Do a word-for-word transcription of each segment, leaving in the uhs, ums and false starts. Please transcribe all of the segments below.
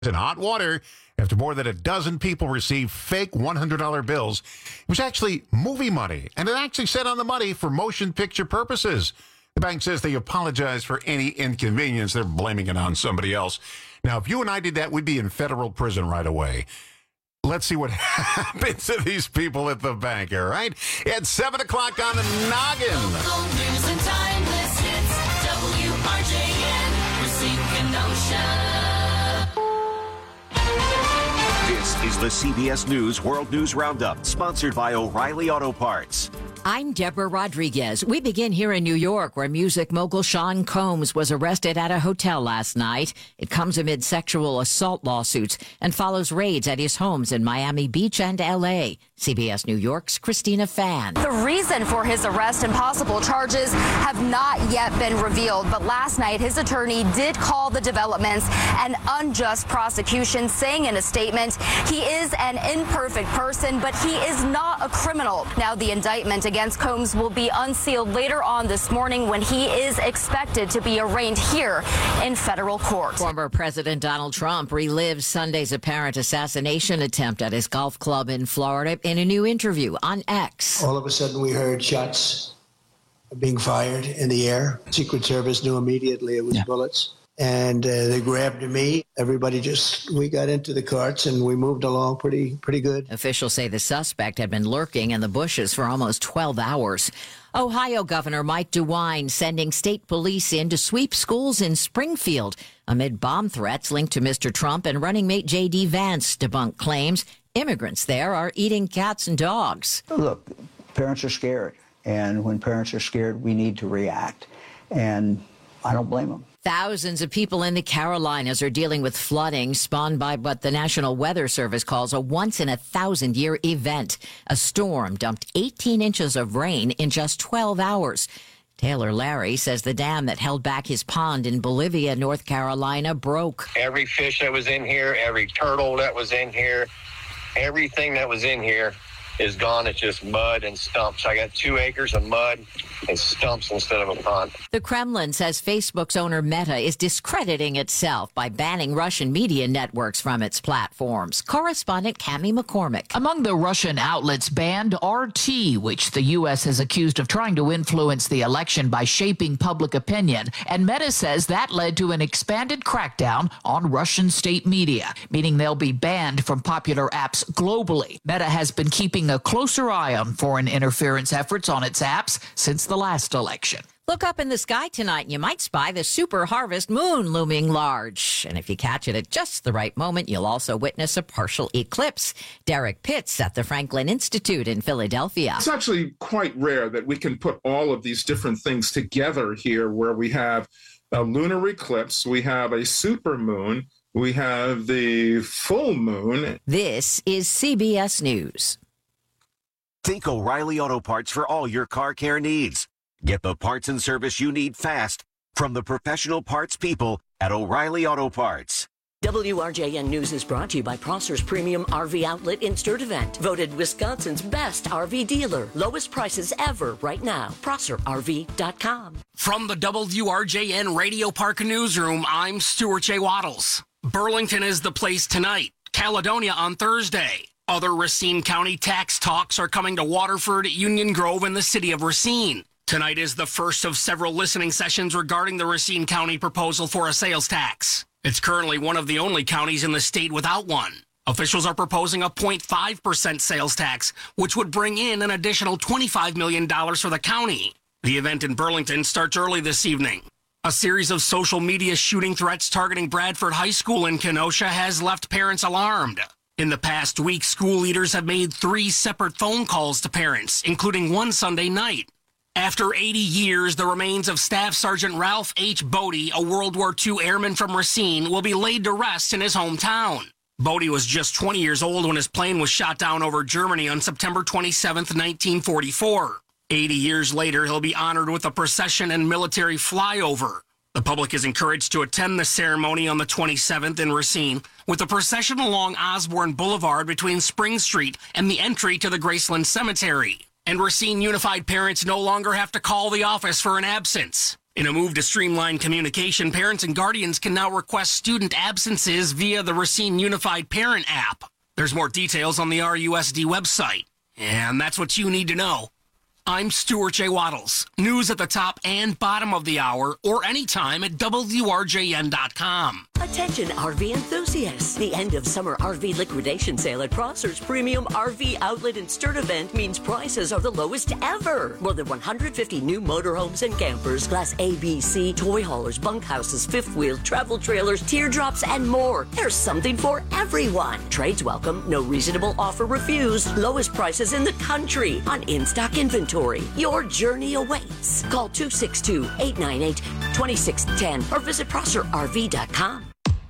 in hot water after more than a dozen people received fake one hundred dollar bills. It was actually movie money, and it actually said on the money for motion picture purposes. The bank says they apologize for any inconvenience. They're blaming it on somebody else. Now, if you and I did that, we'd be in federal prison right away. Let's see what happens to these people at the bank, all right? It's seven o'clock on the noggin. Local news and timeless hits. W R J N, Racine, Kenosha. This is the C B S News World News Roundup, sponsored by O'Reilly Auto Parts. I'm Deborah Rodriguez. We begin here in New York, where music mogul Sean Combs was arrested at a hotel last night. It comes amid sexual assault lawsuits and follows raids at his homes in Miami Beach and L A. C B S New York's Christina Fan. The reason for his arrest and possible charges have not yet been revealed, but last night his attorney did call the developments an unjust prosecution, saying in a statement, he is an imperfect person, but he is not a criminal. Now, the indictment against Combs will be unsealed later on this morning when he is expected to be arraigned here in federal court. Former President Donald Trump relives Sunday's apparent assassination attempt at his golf club in Florida in a new interview on X. All of a sudden, we heard shots being fired in the air. Secret Service knew immediately it was yeah. bullets. And uh, they grabbed me. Everybody just, we got into the carts and we moved along pretty pretty good. Officials say the suspect had been lurking in the bushes for almost twelve hours. Ohio Governor Mike DeWine sending state police in to sweep schools in Springfield amid bomb threats linked to Mister Trump, and running mate J D Vance debunked claims immigrants there are eating cats and dogs. Look, parents are scared. And when parents are scared, we need to react. And I don't blame them. Thousands of people in the Carolinas are dealing with flooding spawned by what the National Weather Service calls a once-in-a-thousand-year event. A storm dumped eighteen inches of rain in just twelve hours. Taylor Larry says the dam that held back his pond in Bolivia, North Carolina, broke. Every fish that was in here, every turtle that was in here, everything that was in here is gone. It's just mud and stumps. I got two acres of mud and stumps instead of a pond. The Kremlin says Facebook's owner Meta is discrediting itself by banning Russian media networks from its platforms. Correspondent Cami McCormick. Among the Russian outlets banned R T, which the U S has accused of trying to influence the election by shaping public opinion. And Meta says that led to an expanded crackdown on Russian state media, meaning they'll be banned from popular apps globally. Meta has been keeping a closer eye on foreign interference efforts on its apps since the last election. Look up in the sky tonight and you might spy the super harvest moon looming large. And if you catch it at just the right moment, you'll also witness a partial eclipse. Derek Pitts at the Franklin Institute in Philadelphia. It's actually quite rare that we can put all of these different things together here, where we have a lunar eclipse, we have a super moon, we have the full moon. This is C B S News. Think O'Reilly Auto Parts for all your car care needs. Get the parts and service you need fast from the professional parts people at O'Reilly Auto Parts. W R J N News is brought to you by Prosser's Premium R V Outlet Insert Event. Voted Wisconsin's best R V dealer. Lowest prices ever right now. Prosser R V dot com. From the W R J N Radio Park Newsroom, I'm Stuart J. Waddles. Burlington is the place tonight. Caledonia on Thursday. Other Racine County tax talks are coming to Waterford, Union Grove, and the city of Racine. Tonight is the first of several listening sessions regarding the Racine County proposal for a sales tax. It's currently one of the only counties in the state without one. Officials are proposing a zero point five percent sales tax, which would bring in an additional twenty-five million dollars for the county. The event in Burlington starts early this evening. A series of social media shooting threats targeting Bradford High School in Kenosha has left parents alarmed. In the past week, school leaders have made three separate phone calls to parents, including one Sunday night. After eighty years, the remains of Staff Sergeant Ralph H. Bodie, a World War Two airman from Racine, will be laid to rest in his hometown. Bodie was just twenty years old when his plane was shot down over Germany on September twenty-seventh, nineteen forty-four. eighty years later, he'll be honored with a procession and military flyover. The public is encouraged to attend the ceremony on the twenty-seventh in Racine, with a procession along Osborne Boulevard between Spring Street and the entry to the Graceland Cemetery. And Racine Unified parents no longer have to call the office for an absence. In a move to streamline communication, parents and guardians can now request student absences via the Racine Unified Parent app. There's more details on the R U S D website. And that's what you need to know. I'm Stuart J. Waddles. News at the top and bottom of the hour or anytime at W R J N dot com. Attention R V enthusiasts. The end of summer R V liquidation sale at Prosser's Premium R V Outlet and Sturt event means prices are the lowest ever. More than one hundred fifty new motorhomes and campers, Class A, B, C, toy haulers, bunkhouses, fifth wheel, travel trailers, teardrops, and more. There's something for everyone. Trades welcome, no reasonable offer refused, lowest prices in the country on in-stock inventory. Your journey awaits. Call two six two, eight nine eight, two six one zero or visit Prosser R V dot com.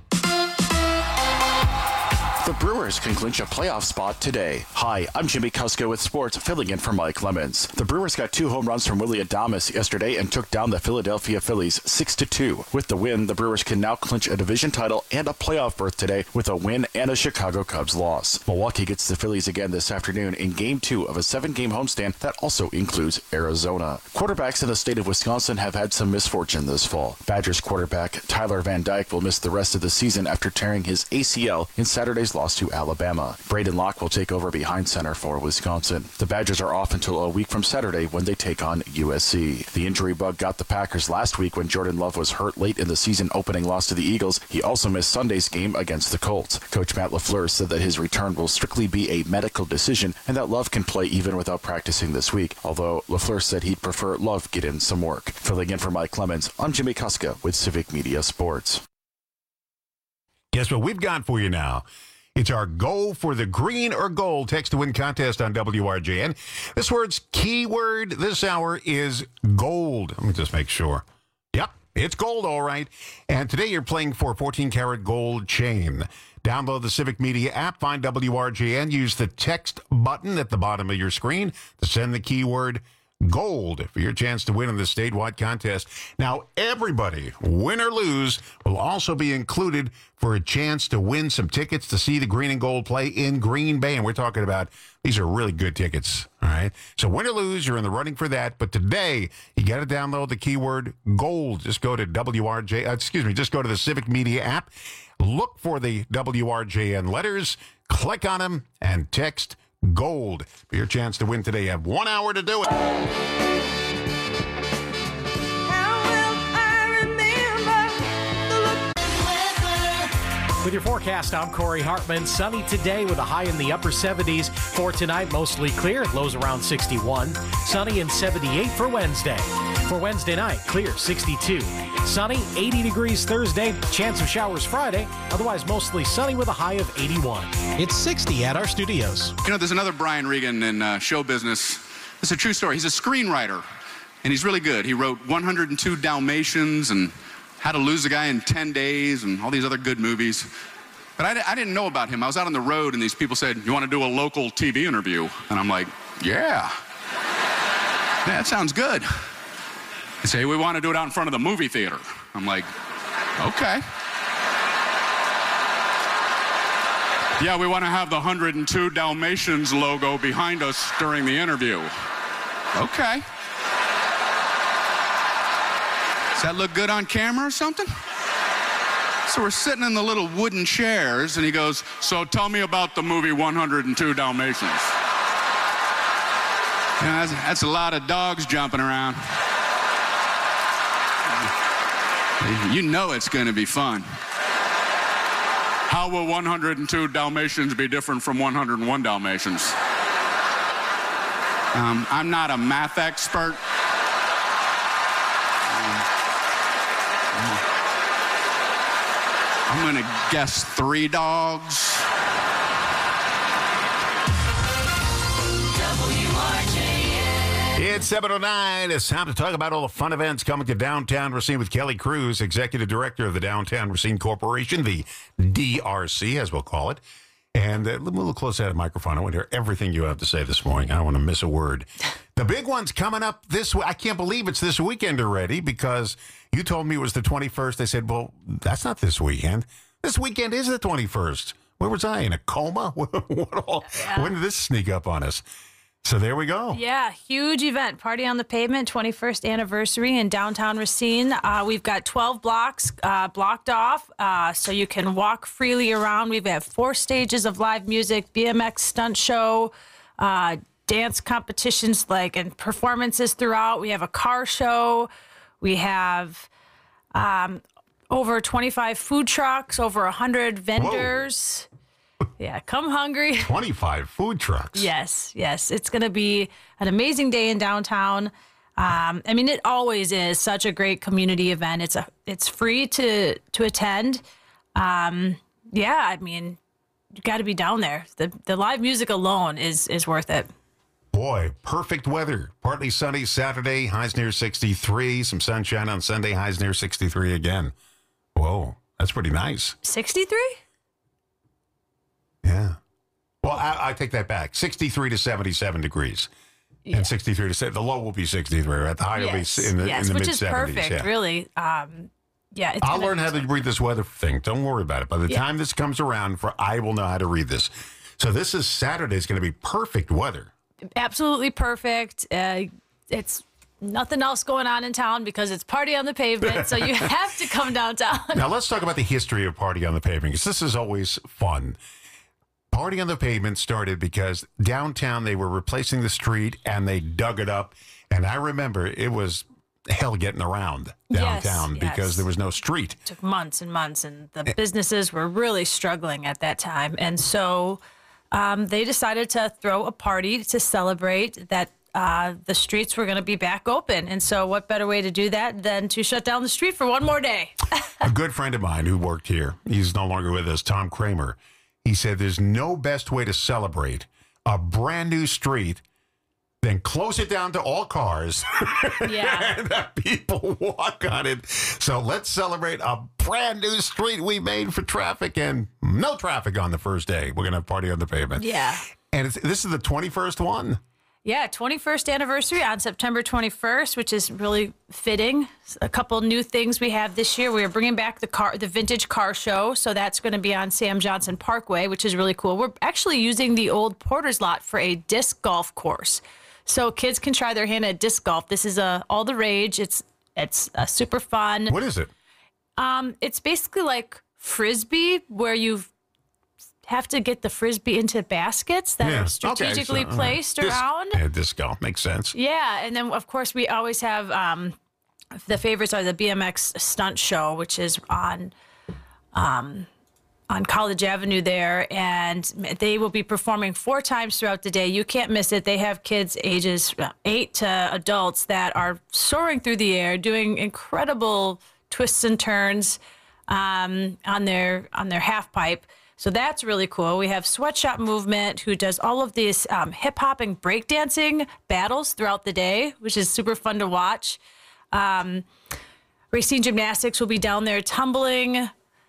The Brewers can clinch a playoff spot today. Hi, I'm Jimmy Kuska with sports, filling in for Mike Lemons. The Brewers got two home runs from Willy Adames yesterday and took down the Philadelphia Phillies six to two. With the win, the Brewers can now clinch a division title and a playoff berth today with a win and a Chicago Cubs loss. Milwaukee gets the Phillies again this afternoon in Game two of a seven-game homestand that also includes Arizona. Quarterbacks in the state of Wisconsin have had some misfortune this fall. Badgers quarterback Tyler Van Dyke will miss the rest of the season after tearing his A C L in Saturday's loss to Alabama. Braden Locke will take over behind center for Wisconsin. The Badgers are off until a week from Saturday when they take on U S C. The injury bug got the Packers last week when Jordan Love was hurt late in the season opening loss to the Eagles. He also missed Sunday's game against the Colts. Coach Matt LaFleur said that his return will strictly be a medical decision and that Love can play even without practicing this week, although LaFleur said he'd prefer Love get in some work. Filling in for Mike Clemens, I'm Jimmy Kuska with Civic Media Sports. Guess what we've got for you now? It's our Go for the Green or Gold text to win contest on W R J N. This word's keyword this hour is gold. Let me just make sure. Yep, it's gold, all right. And today you're playing for a fourteen karat gold chain. Download the Civic Media app, find W R J N, use the text button at the bottom of your screen to send the keyword gold for your chance to win in the statewide contest. Now, everybody, win or lose, will also be included for a chance to win some tickets to see the Green and Gold play in Green Bay. And we're talking about, these are really good tickets, all right? So win or lose, you're in the running for that. But today, you got to download the keyword gold. Just go to W R J, uh, excuse me, just go to the Civic Media app, look for the W R J N letters, click on them, and text gold for your chance to win today. You have one hour to do it. With your forecast, I'm Corey Hartman. Sunny today with a high in the upper seventies. For tonight, mostly clear, lows around sixty-one. Sunny and seventy-eight for Wednesday. For Wednesday night, clear, sixty-two. Sunny, eighty degrees Thursday. Chance of showers Friday. Otherwise, mostly sunny with a high of eighty-one. It's sixty at our studios. You know, there's another Brian Regan in uh, show business. It's a true story. He's a screenwriter, and he's really good. He wrote one hundred two Dalmatians and How to Lose a Guy in ten days and all these other good movies. But I, I didn't know about him. I was out on the road, and these people said, you want to do a local T V interview? And I'm like, yeah. Yeah, that sounds good. They say, we want to do it out in front of the movie theater. I'm like, okay. Yeah, we want to have the one hundred two Dalmatians logo behind us during the interview. Okay. Does that look good on camera or something? So we're sitting in the little wooden chairs, and he goes, so tell me about the movie one hundred two Dalmatians. You know, that's, that's a lot of dogs jumping around. You know it's going to be fun. How will one hundred two Dalmatians be different from one hundred one Dalmatians? Um, I'm not a math expert. I'm going to guess three dogs. W R J N. It's seven oh nine. It's time to talk about all the fun events coming to Downtown Racine with Kelly Cruz, Executive Director of the Downtown Racine Corporation, the D R C, as we'll call it. And uh, a little close to that microphone. I want to hear everything you have to say this morning. I don't want to miss a word. The big one's coming up this week. I can't believe it's this weekend already because you told me it was the twenty-first. I said, well, that's not this weekend. This weekend is the twenty-first. Where was I? In a coma? what all, Yeah. When did this sneak up on us? So there we go. Yeah, huge event. Party on the Pavement, twenty-first anniversary in downtown Racine. Uh, we've got twelve blocks uh, blocked off, uh, so you can walk freely around. We've got four stages of live music, B M X stunt show, uh, dance competitions like and performances throughout. We have a car show. We have um, over twenty-five food trucks, over one hundred vendors. Whoa. Yeah, come hungry. twenty-five food trucks. Yes, yes. It's going to be an amazing day in downtown. Um, I mean, it always is such a great community event. It's a, it's free to to attend. Um, yeah, I mean, you got to be down there. The the live music alone is is worth it. Boy, perfect weather. Partly sunny Saturday, highs near sixty-three. Some sunshine on Sunday, highs near sixty-three again. Whoa, that's pretty nice. sixty-three? Yeah. Well, I, I take that back. sixty-three to seventy-seven degrees. Yeah. And sixty-three to seventy. The low will be sixty-three. Right? The high yes. will be in the, yes, in the which mid-seventies. Is perfect, yeah. really. Um, yeah, it's I'll learn how to read this weather thing. Don't worry about it. By the yeah. time this comes around, for I will know how to read this. So this is Saturday. It's going to be perfect weather. Absolutely perfect. Uh, it's nothing else going on in town because it's Party on the Pavement, so you have to come downtown. Now, let's talk about the history of Party on the Pavement, because this is always fun. Party on the Pavement started because downtown they were replacing the street and they dug it up. And I remember it was hell getting around downtown yes, yes. because there was no street. It took months and months, and the businesses were really struggling at that time. And so um, they decided to throw a party to celebrate that uh, the streets were going to be back open. And so what better way to do that than to shut down the street for one more day? A good friend of mine who worked here, he's no longer with us, Tom Kramer. He said there's no best way to celebrate a brand new street than close it down to all cars yeah. and that people walk on it. So let's celebrate a brand new street we made for traffic and no traffic on the first day. We're going to have Party on the Pavement. Yeah. And it's, this is the twenty-first one. Yeah, twenty-first anniversary on September twenty-first, which is really fitting. A couple new things we have this year. We are bringing back the car, the vintage car show. So that's going to be on Sam Johnson Parkway, which is really cool. We're actually using the old Porter's lot for a disc golf course. So kids can try their hand at disc golf. This is a, all the rage. It's it's uh, super fun. What is it? Um, it's basically like Frisbee, where you have to get the Frisbee into baskets that yeah. are strategically okay, so, placed uh, disc, around. Yeah, disc golf makes sense. Yeah, and then, of course, we always have um, the favorites are the B M X stunt show, which is on um, on College Avenue there, and they will be performing four times throughout the day. You can't miss it. They have kids ages eight to adults that are soaring through the air, doing incredible twists and turns um, on their on their half pipe. So that's really cool. We have Sweatshop Movement, who does all of these um, hip-hop and breakdancing battles throughout the day, which is super fun to watch. Um, Racine Gymnastics will be down there tumbling.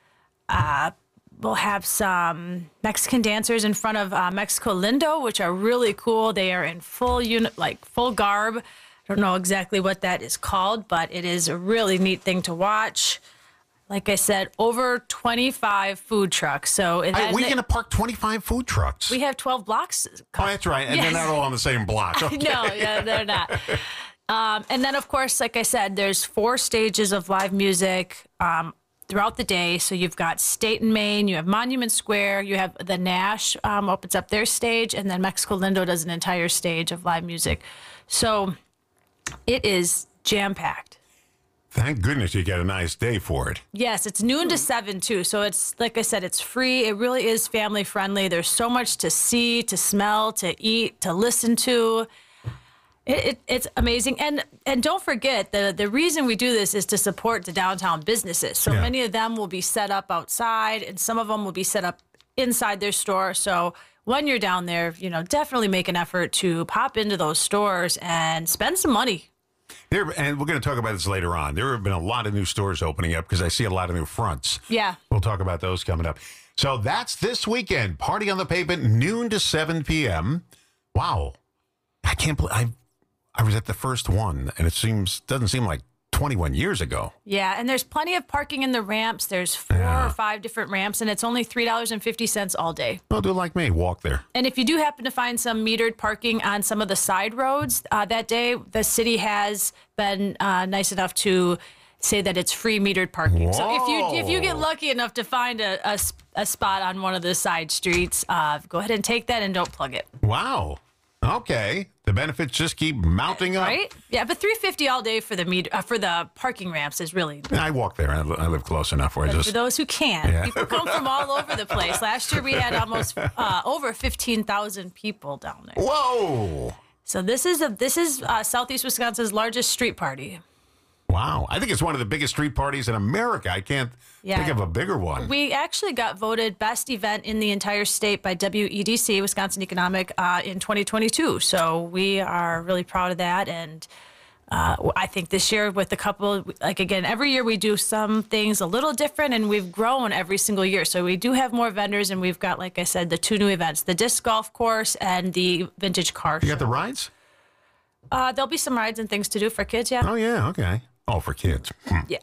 Uh, we'll have some Mexican dancers in front of uh, Mexico Lindo, which are really cool. They are in full unit, like full garb. I don't know exactly what that is called, but it is a really neat thing to watch. Like I said, over twenty-five food trucks. So Hey, we're going to park twenty-five food trucks. We have twelve blocks. Oh, that's right. And Yes. they're not all on the same block. Okay. No, yeah, they're not. Um, and then, of course, like I said, there's four stages of live music um, throughout the day. So you've got State and Main, you have Monument Square, you have the Nash um, opens up their stage, and then Mexico Lindo does an entire stage of live music. So it is jam-packed. Thank goodness you got a nice day for it. Yes, it's noon to seven, too. So it's, like I said, it's free. It really is family friendly. There's so much to see, to smell, to eat, to listen to. It, it, it's amazing. And and don't forget, the, the reason we do this is to support the downtown businesses. So Yeah. many of them will be set up outside, and some of them will be set up inside their store. So when you're down there, you know, definitely make an effort to pop into those stores and spend some money. There, and we're going to talk about this later on. There have been a lot of new stores opening up because I see a lot of new fronts. Yeah. We'll talk about those coming up. So that's this weekend. Party on the Pavement, noon to seven p.m. Wow. I can't believe I I was at the first one, and it seems doesn't seem like twenty-one years ago. Yeah, and there's plenty of parking in the ramps. There's four Yeah. or five different ramps, and it's only three dollars and fifty cents all day. Well, do like me, walk there. And if you do happen to find some metered parking on some of the side roads uh, that day, the city has been uh, nice enough to say that it's free metered parking. So if you if you get lucky enough to find a, a, s- a spot on one of the side streets, uh, go ahead and take that and don't plug it. Wow. Okay. The benefits just keep mounting up. Right? Yeah, but three hundred fifty dollars all day for the meter, uh, for the parking ramps is really. I walk there. I, li- I live close enough where I But just. for those who can, Yeah. people come from all over the place. Last year we had almost uh, over fifteen thousand people down there. Whoa! So this is a this is uh, Southeast Wisconsin's largest street party. Wow. I think it's one of the biggest street parties in America. I can't Yeah. think of a bigger one. We actually got voted best event in the entire state by W E D C, Wisconsin Economic, uh, in twenty twenty-two. So we are really proud of that. And uh, I think this year with a couple, like again, every year we do some things a little different, and we've grown every single year. So we do have more vendors, and we've got, like I said, the two new events, the disc golf course and the vintage car You show. got the rides? Uh, there'll be some rides and things to do for kids, yeah. Oh, yeah. Okay. Oh, for kids. Hmm. Yeah.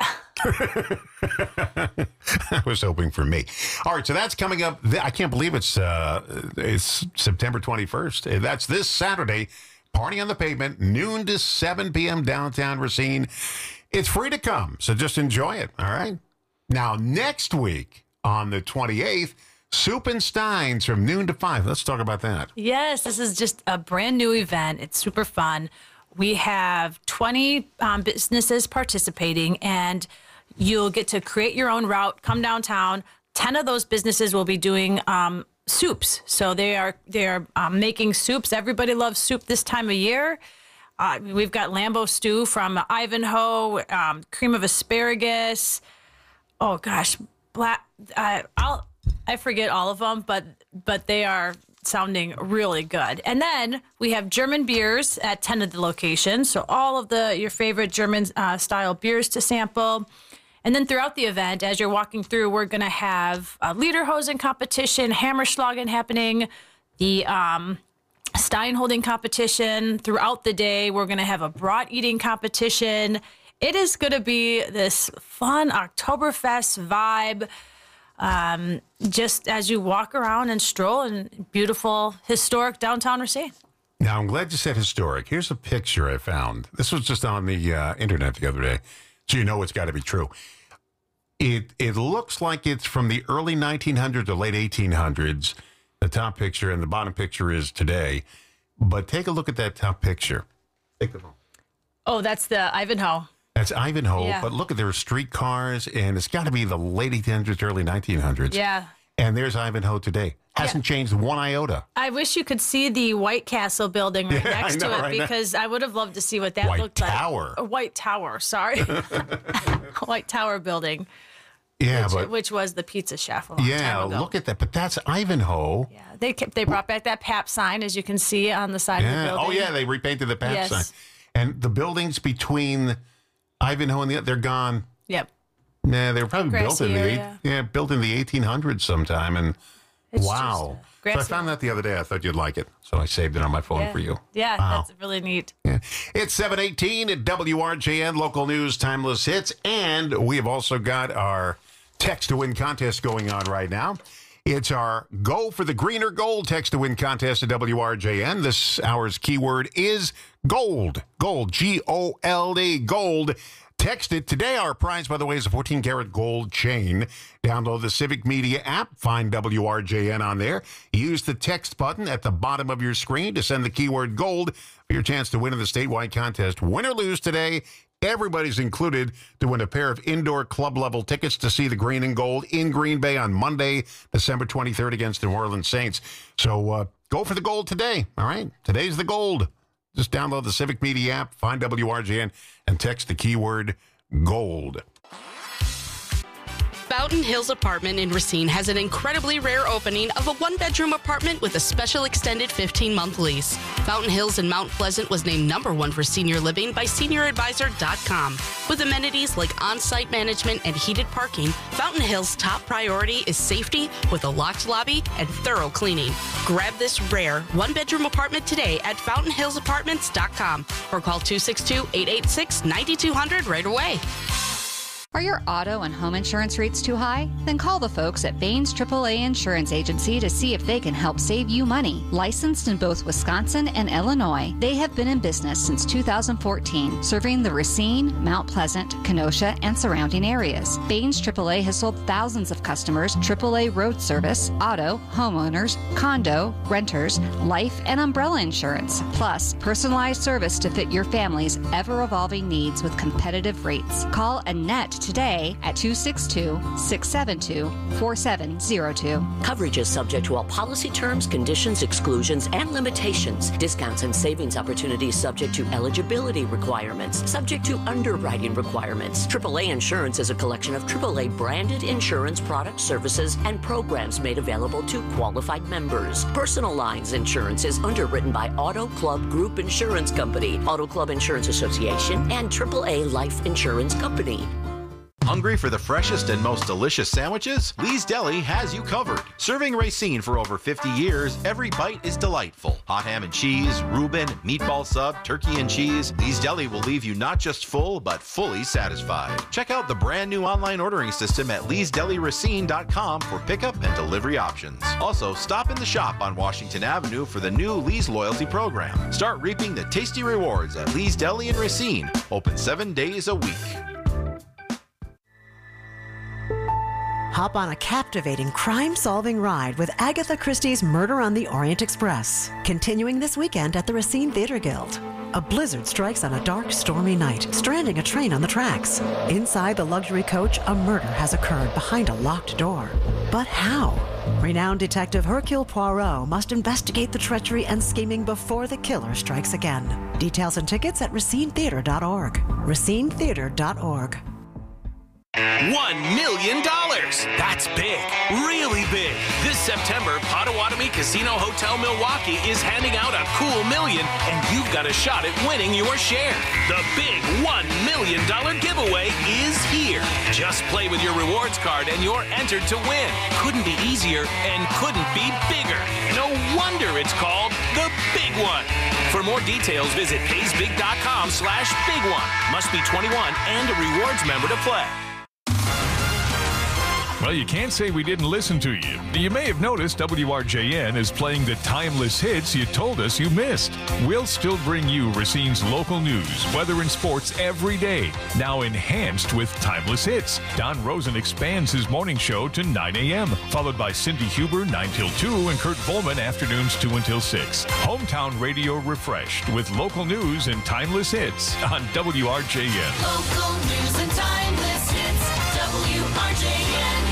I was hoping for me. All right, so that's coming up. th- I can't believe it's uh, it's September twenty-first. Uh, That's this Saturday. Party on the Pavement, noon to seven p.m. downtown Racine. It's free to come, so just enjoy it, all right? Now, next week on the twenty-eighth, Soup and Steins from noon to five. Let's talk about that. Yes, this is just a brand new event. It's super fun. We have twenty um, businesses participating, and you'll get to create your own route, come downtown. ten of those businesses will be doing um, soups. So they are they are um, making soups. Everybody loves soup this time of year. Uh, we've got Lambo stew from Ivanhoe, um, cream of asparagus. Oh gosh, black. Uh, I'll I forget all of them, but but they are sounding really good. And then we have German beers at ten of the locations. So all of the your favorite German uh, style beers to sample. And then throughout the event, as you're walking through, we're going to have a Lederhosen competition, Hammerschlagen happening, the um, Stein holding competition. Throughout the day, we're going to have a brat eating competition. It is going to be this fun Oktoberfest vibe. Um, just as you walk around and stroll in beautiful, historic downtown Racine. Now, I'm glad you said historic. Here's a picture I found. This was just on the uh, internet the other day, so you know it's got to be true. It it looks like it's from the early nineteen hundreds or late eighteen hundreds. The top picture and the bottom picture is today. But take a look at that top picture. Take the phone. Oh, that's the Ivanhoe. That's Ivanhoe, Yeah. but look at their streetcars, and it's got to be the late eighteen hundreds, early nineteen hundreds. Yeah. And there's Ivanhoe today. Hasn't changed one iota. I wish you could see the White Castle building right Yeah, I next know, to it right now. because I would have loved to see what that White looked Tower. like. A White Tower, sorry. White Tower building, Yeah, which, but which was the pizza chef a long yeah, time ago. look at that. But that's Ivanhoe. Yeah, they kept, they brought back that P A P sign, as you can see on the side of the Yeah. building. Oh, yeah, they repainted the P A P Yes. sign. And the buildings between Ivanhoe and the they're gone. Yep. Nah, they were probably built Grassy in the area. eight, yeah, built in the eighteen hundreds sometime. And It's wow. just, uh, So I grassy. found that the other day. I thought you'd like it, so I saved it on my phone Yeah. for you. Yeah, Wow. that's really neat. Yeah. It's seven eighteen at W R J N, local news, timeless hits. And we have also got our text to win contest going on right now. It's our Go for the Green or Gold text to win contest at W R J N. This hour's keyword is gold. Gold, G O L D, gold. Text it. Today, our prize, by the way, is a fourteen karat gold chain. Download the Civic Media app. Find W R J N on there. Use the text button at the bottom of your screen to send the keyword gold for your chance to win in the statewide contest. Win or lose today, everybody's included to win a pair of indoor club-level tickets to see the Green and Gold in Green Bay on Monday, December twenty-third against the New Orleans Saints. So uh, go for the gold today, all right? Today's the gold. Just download the Civic Media app, find W R J N, and text the keyword gold. Fountain Hills Apartment in Racine has an incredibly rare opening of a one-bedroom apartment with a special extended fifteen-month lease. Fountain Hills in Mount Pleasant was named number one for senior living by senior advisor dot com. With amenities like on-site management and heated parking, Fountain Hills' top priority is safety with a locked lobby and thorough cleaning. Grab this rare one-bedroom apartment today at fountain hills apartments dot com or call two six two, eight eight six, nine two zero zero right away. Are your auto and home insurance rates too high? Then call the folks at Baines triple A Insurance Agency to see if they can help save you money. Licensed in both Wisconsin and Illinois, they have been in business since two thousand fourteen, serving the Racine, Mount Pleasant, Kenosha, and surrounding areas. Baines triple A has sold thousands of customers triple A road service, auto, homeowners, condo, renters, life, and umbrella insurance, plus personalized service to fit your family's ever-evolving needs with competitive rates. Call Annette today at two six two, six seven two, four seven zero two. Coverage is subject to all policy terms, conditions, exclusions, and limitations. Discounts and savings opportunities subject to eligibility requirements, subject to underwriting requirements. triple A Insurance is a collection of triple A branded insurance products, services, and programs made available to qualified members. Personal Lines Insurance is underwritten by Auto Club Group Insurance Company, Auto Club Insurance Association, and triple A Life Insurance Company. Hungry for the freshest and most delicious sandwiches? Lee's Deli has you covered. Serving Racine for over fifty years, every bite is delightful. Hot ham and cheese, Reuben, meatball sub, turkey and cheese. Lee's Deli will leave you not just full, but fully satisfied. Check out the brand new online ordering system at lees deli racine dot com for pickup and delivery options. Also, stop in the shop on Washington Avenue for the new Lee's Loyalty Program. Start reaping the tasty rewards at Lee's Deli in Racine. Open seven days a week. Hop on a captivating crime-solving ride with Agatha Christie's Murder on the Orient Express. Continuing this weekend at the Racine Theater Guild. A blizzard strikes on a dark, stormy night, stranding a train on the tracks. Inside the luxury coach, a murder has occurred behind a locked door. But how? Renowned detective Hercule Poirot must investigate the treachery and scheming before the killer strikes again. Details and tickets at racine theater dot org. racine theater dot org. One million dollars! That's big, really big. This September, Potawatomi Casino Hotel Milwaukee is handing out a cool million, and you've got a shot at winning your share. The big one million dollars giveaway is here. Just play with your rewards card and you're entered to win. Couldn't be easier and couldn't be bigger. No wonder it's called the Big One. For more details, visit pays big dot com slash big one. Must be twenty-one and a rewards member to play. Well, you can't say we didn't listen to you. You may have noticed W R J N is playing the timeless hits you told us you missed. We'll still bring you Racine's local news, weather, and sports every day, now enhanced with timeless hits. Don Rosen expands his morning show to nine a.m., followed by Cindy Huber nine till two and Kurt Volman afternoons two until six. Hometown radio refreshed with local news and timeless hits on W R J N. Local news and timeless hits, W R J N.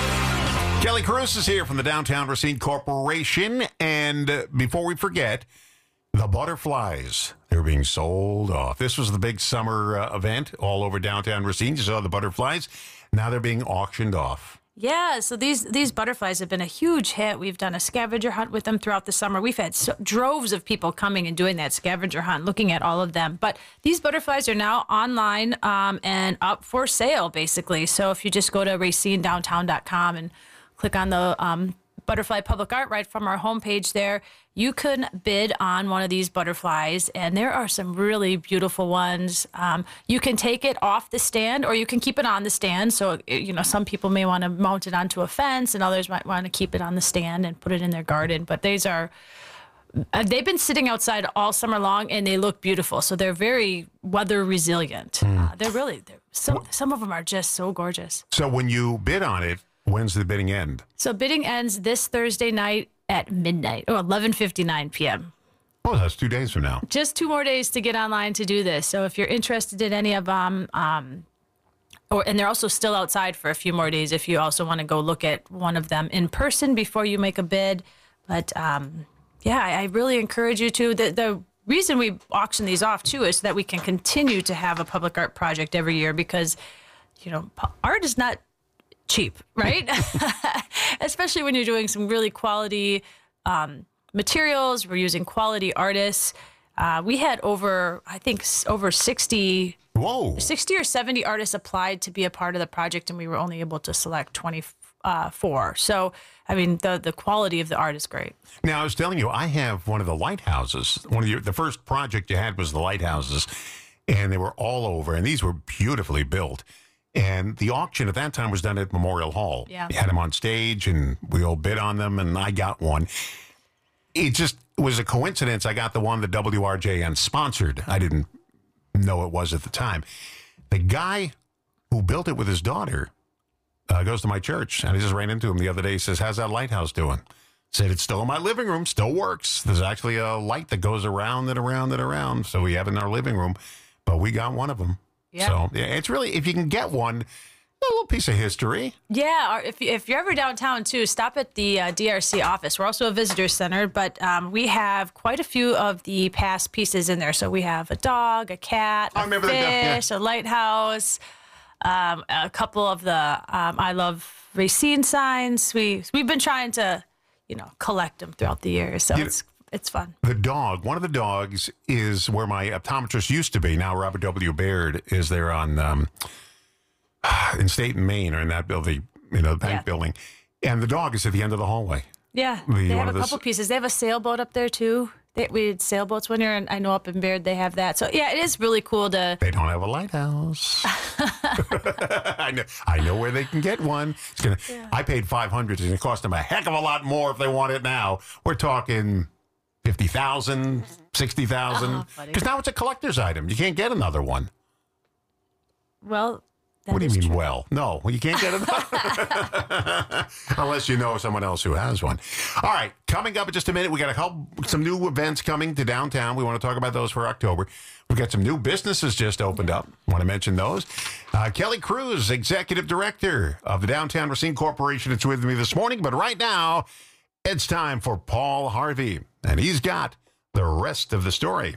Kelly Cruz is here from the Downtown Racine Corporation. And uh, before we forget, the butterflies, they're being sold off. This was the big summer uh, event all over downtown Racine. You saw the butterflies. Now they're being auctioned off. Yeah, so these these butterflies have been a huge hit. We've done a scavenger hunt with them throughout the summer. We've had so, droves of people coming and doing that scavenger hunt, looking at all of them. But these butterflies are now online um, and up for sale, basically. So if you just go to racine downtown dot com and click on the um, butterfly public art right from our homepage there, you can bid on one of these butterflies, and there are some really beautiful ones. Um, you can take it off the stand, or you can keep it on the stand. So, you know, some people may want to mount it onto a fence, and others might want to keep it on the stand and put it in their garden. But these are, uh, they've been sitting outside all summer long, and they look beautiful. So they're very weather resilient. Mm. Uh, they're really, they're so, some of them are just so gorgeous. So when you bid on it, when's the bidding end? So bidding ends this Thursday night at midnight, or eleven fifty-nine p.m. Oh, that's two days from now. Just two more days to get online to do this. So if you're interested in any of them, um, or and they're also still outside for a few more days if you also want to go look at one of them in person before you make a bid. But um, yeah, I, I really encourage you to. The, the reason we auction these off, too, is so that we can continue to have a public art project every year because, you know, art is not cheap, right? Especially when you're doing some really quality um, materials. We're using quality artists. Uh, we had over, I think, s- over sixty, Whoa. sixty or seventy artists applied to be a part of the project, and we were only able to select twenty-four. So, I mean, the the quality of the art is great. Now, I was telling you, I have one of the lighthouses. One of your, the first project you had was the lighthouses, and they were all over, and these were beautifully built. And the auction at that time was done at Memorial Hall. Yeah. You had them on stage, and we all bid on them, and I got one. It just was a coincidence. I got the one that W R J N sponsored. I didn't know it was at the time. The guy who built it with his daughter uh, goes to my church, and I just ran into him the other day. He says, "How's that lighthouse doing?" Said, "It's still in my living room, still works. There's actually a light that goes around and around and around, so we have it in our living room, but we got one of them." Yeah. So yeah, it's really, if you can get one, a little piece of history. Yeah, or if, if you're ever downtown, too, stop at the uh, D R C office. We're also a visitor center, but um, we have quite a few of the past pieces in there. So we have a dog, a cat, a remember that dog, yeah. fish, a lighthouse, um, a couple of the um, I Love Racine signs. We, we've been trying to, you know, collect them throughout the years, so You- it's it's fun. The dog, one of the dogs is where my optometrist used to be. Now Robert W. Baird is there on um, in State and Maine, or in that building, you know, the bank Yeah. building. And the dog is at the end of the hallway. Yeah, The- they one have of a the couple s- pieces. They have a sailboat up there, too. They, we did sailboats one year, and I know up in Baird they have that. So, yeah, it is really cool to... They don't have a lighthouse. I know. I know where they can get one. It's gonna. I paid five hundred, and it cost them a heck of a lot more if they want it now. We're talking fifty thousand, sixty thousand. Oh, buddy. Because now it's a collector's item. You can't get another one. Well, that What do you is mean, true. well? No, you can't get another. Unless you know someone else who has one. All right, coming up in just a minute, we got a couple, some new events coming to downtown. We want to talk about those for October. We've got some new businesses just opened up. Want to mention those. Uh, Kelly Cruz, Executive Director of the Downtown Racine Corporation, is with me this morning. But right now, it's time for Paul Harvey, and he's got the rest of the story.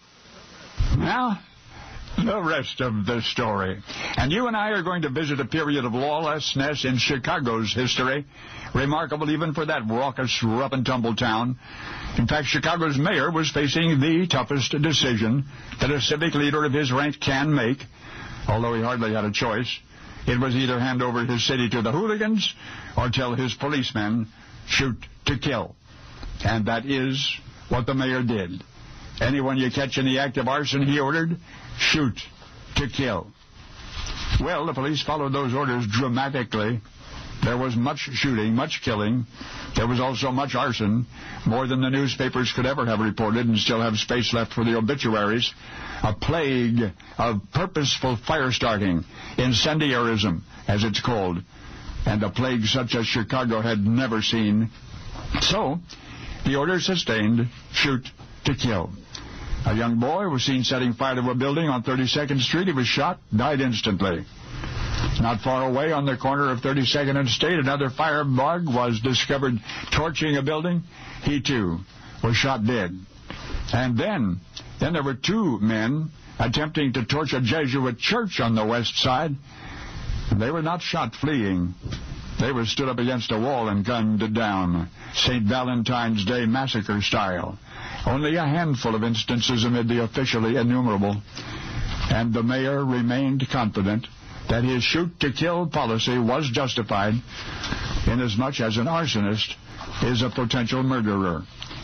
Now, the rest of the story. And you and I are going to visit a period of lawlessness in Chicago's history, remarkable even for that raucous, rough-and-tumble town. In fact, Chicago's mayor was facing the toughest decision that a civic leader of his rank can make, although he hardly had a choice. It was either hand over his city to the hooligans or tell his policemen, shoot to kill. And that is what the mayor did. Anyone you catch in the act of arson, he ordered, shoot to kill. Well, the police followed those orders dramatically. There was much shooting, much killing. There was also much arson, more than the newspapers could ever have reported and still have space left for the obituaries. A plague of purposeful fire starting, incendiarism, as it's called, and a plague such as Chicago had never seen. So, the order sustained, shoot to kill. A young boy was seen setting fire to a building on thirty-second Street. He was shot, died instantly. Not far away on the corner of thirty-second and State, another firebug was discovered torching a building. He, too, was shot dead. And then, then there were two men attempting to torch a Jesuit church on the west side. They were not shot fleeing. They were stood up against a wall and gunned down, Saint Valentine's Day massacre style. Only a handful of instances amid the officially innumerable. And the mayor remained confident that his shoot-to-kill policy was justified, inasmuch as an arsonist is a potential murderer.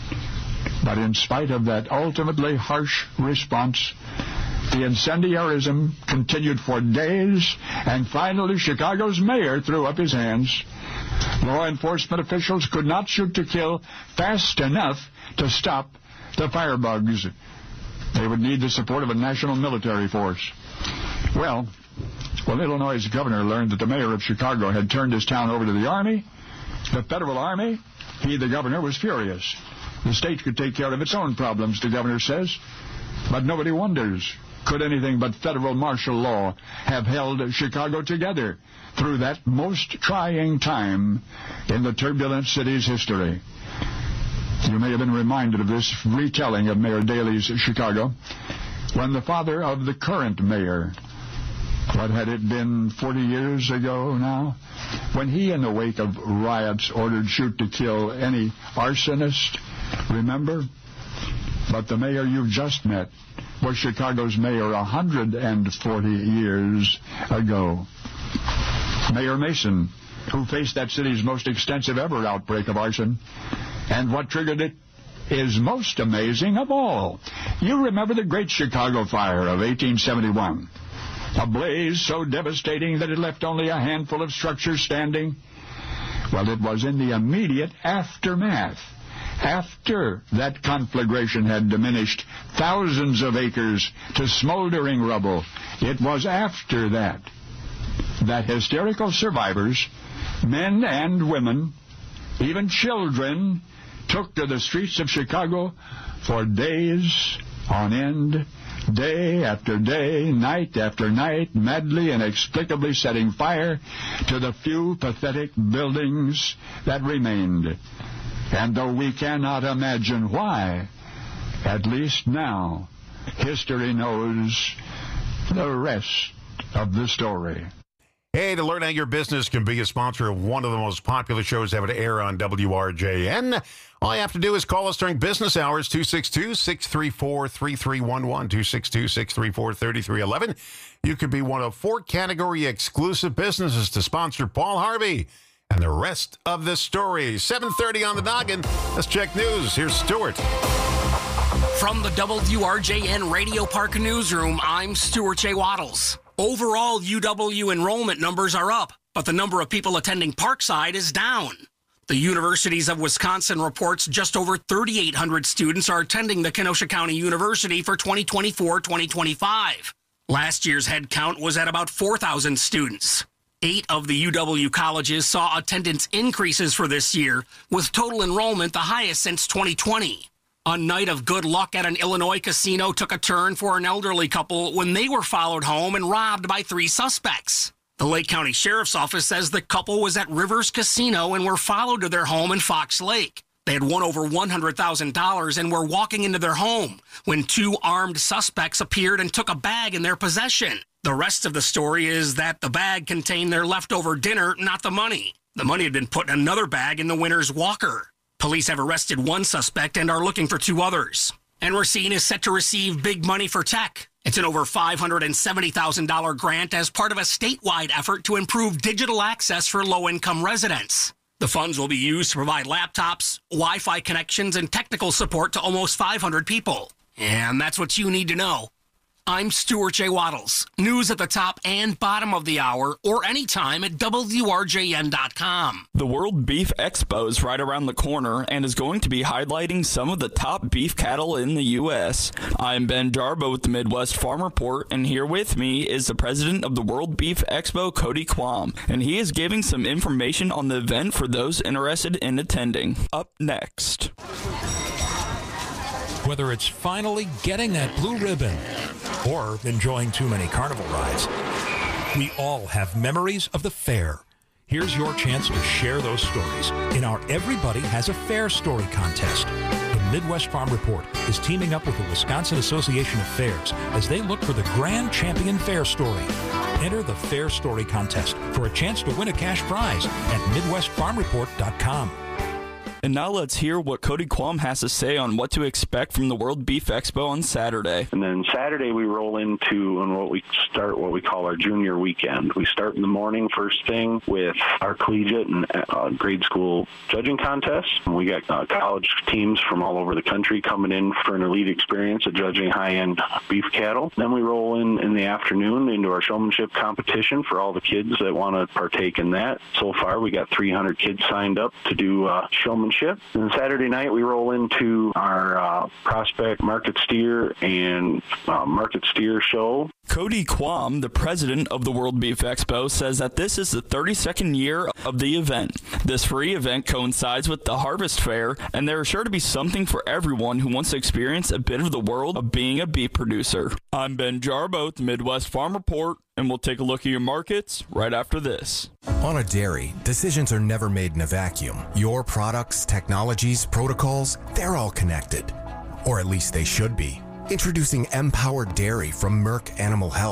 But in spite of that ultimately harsh response, the incendiarism continued for days, and finally Chicago's mayor threw up his hands. Law enforcement officials could not shoot to kill fast enough to stop the firebugs. They would need the support of a national military force. Well, when Illinois' governor learned that the mayor of Chicago had turned his town over to the Army, the federal Army, he, the governor, was furious. The state could take care of its own problems, the governor says. But nobody wonders, could anything but federal martial law have held Chicago together through that most trying time in the turbulent city's history? You may have been reminded of this retelling of Mayor Daley's Chicago when the father of the current mayor, what had it been, forty years ago now, when he, in the wake of riots, ordered shoot to kill any arsonist, remember? But the mayor you just met was Chicago's mayor one hundred forty years ago. Mayor Mason, who faced that city's most extensive ever outbreak of arson. And what triggered it is most amazing of all. You remember the Great Chicago Fire of eighteen seventy-one. A blaze so devastating that it left only a handful of structures standing. Well, it was in the immediate aftermath, after that conflagration had diminished thousands of acres to smoldering rubble. It was after that that hysterical survivors, men and women, even children, took to the streets of Chicago for days on end, day after day, night after night, madly, inexplicably setting fire to the few pathetic buildings that remained. And though we cannot imagine why, at least now, history knows the rest of the story. Hey, to learn how your business can be a sponsor of one of the most popular shows ever to air on W R J N, all you have to do is call us during business hours, two six two, six three four, three three one one, two six two, six three four, three three one one. You could be one of four category exclusive businesses to sponsor Paul Harvey and the rest of the story. seven thirty on the noggin. Let's check news. Here's Stuart. From the W R J N Radio Park Newsroom, I'm Stuart J. Waddles. Overall, U W enrollment numbers are up, but the number of people attending Parkside is down. The Universities of Wisconsin reports just over thirty-eight hundred students are attending the Kenosha County University for twenty twenty-four twenty twenty-five. Last year's head count was at about four thousand students. Eight of the U W colleges saw attendance increases for this year, with total enrollment the highest since twenty twenty. A night of good luck at an Illinois casino took a turn for an elderly couple when they were followed home and robbed by three suspects. The Lake County Sheriff's Office says the couple was at Rivers Casino and were followed to their home in Fox Lake. They had won over one hundred thousand dollars and were walking into their home when two armed suspects appeared and took a bag in their possession. The rest of the story is that the bag contained their leftover dinner, not the money. The money had been put in another bag in the winner's walker. Police have arrested one suspect and are looking for two others. And Racine is set to receive big money for tech. It's an over five hundred seventy thousand dollars grant as part of a statewide effort to improve digital access for low-income residents. The funds will be used to provide laptops, Wi-Fi connections, and technical support to almost five hundred people. And that's what you need to know. I'm Stuart J. Waddles. News at the top and bottom of the hour or anytime at W R J N dot com. The World Beef Expo is right around the corner and is going to be highlighting some of the top beef cattle in the U S. I'm Ben Jarbo with the Midwest Farm Report, and here with me is the president of the World Beef Expo, Cody Quam, and he is giving some information on the event for those interested in attending. Up next. Whether it's finally getting that blue ribbon or enjoying too many carnival rides, we all have memories of the fair. Here's your chance to share those stories in our Everybody Has a Fair Story contest. The Midwest Farm Report is teaming up with the Wisconsin Association of Fairs as they look for the grand champion fair story. Enter the Fair Story contest for a chance to win a cash prize at midwest farm report dot com. And now let's hear what Cody Quam has to say on what to expect from the World Beef Expo on Saturday. And then Saturday we roll into and what we start what we call our junior weekend. We start in the morning first thing with our collegiate and uh, grade school judging contests. And we got uh, college teams from all over the country coming in for an elite experience of judging high-end beef cattle. Then we roll in in the afternoon into our showmanship competition for all the kids that want to partake in that. So far we got three hundred kids signed up to do uh, showmanship. And Saturday night we roll into our uh, prospect market steer and uh, market steer show. Cody Quam, the president of the World Beef Expo, says that this is the thirty-second year of the event. This free event coincides with the Harvest Fair, and there is sure to be something for everyone who wants to experience a bit of the world of being a beef producer. I'm Ben Jarbo with the Midwest Farm Report, and we'll take a look at your markets right after this. On a dairy, decisions are never made in a vacuum. Your products, technologies, protocols, they're all connected. Or at least they should be. Introducing Empowered Dairy from Merck Animal Health.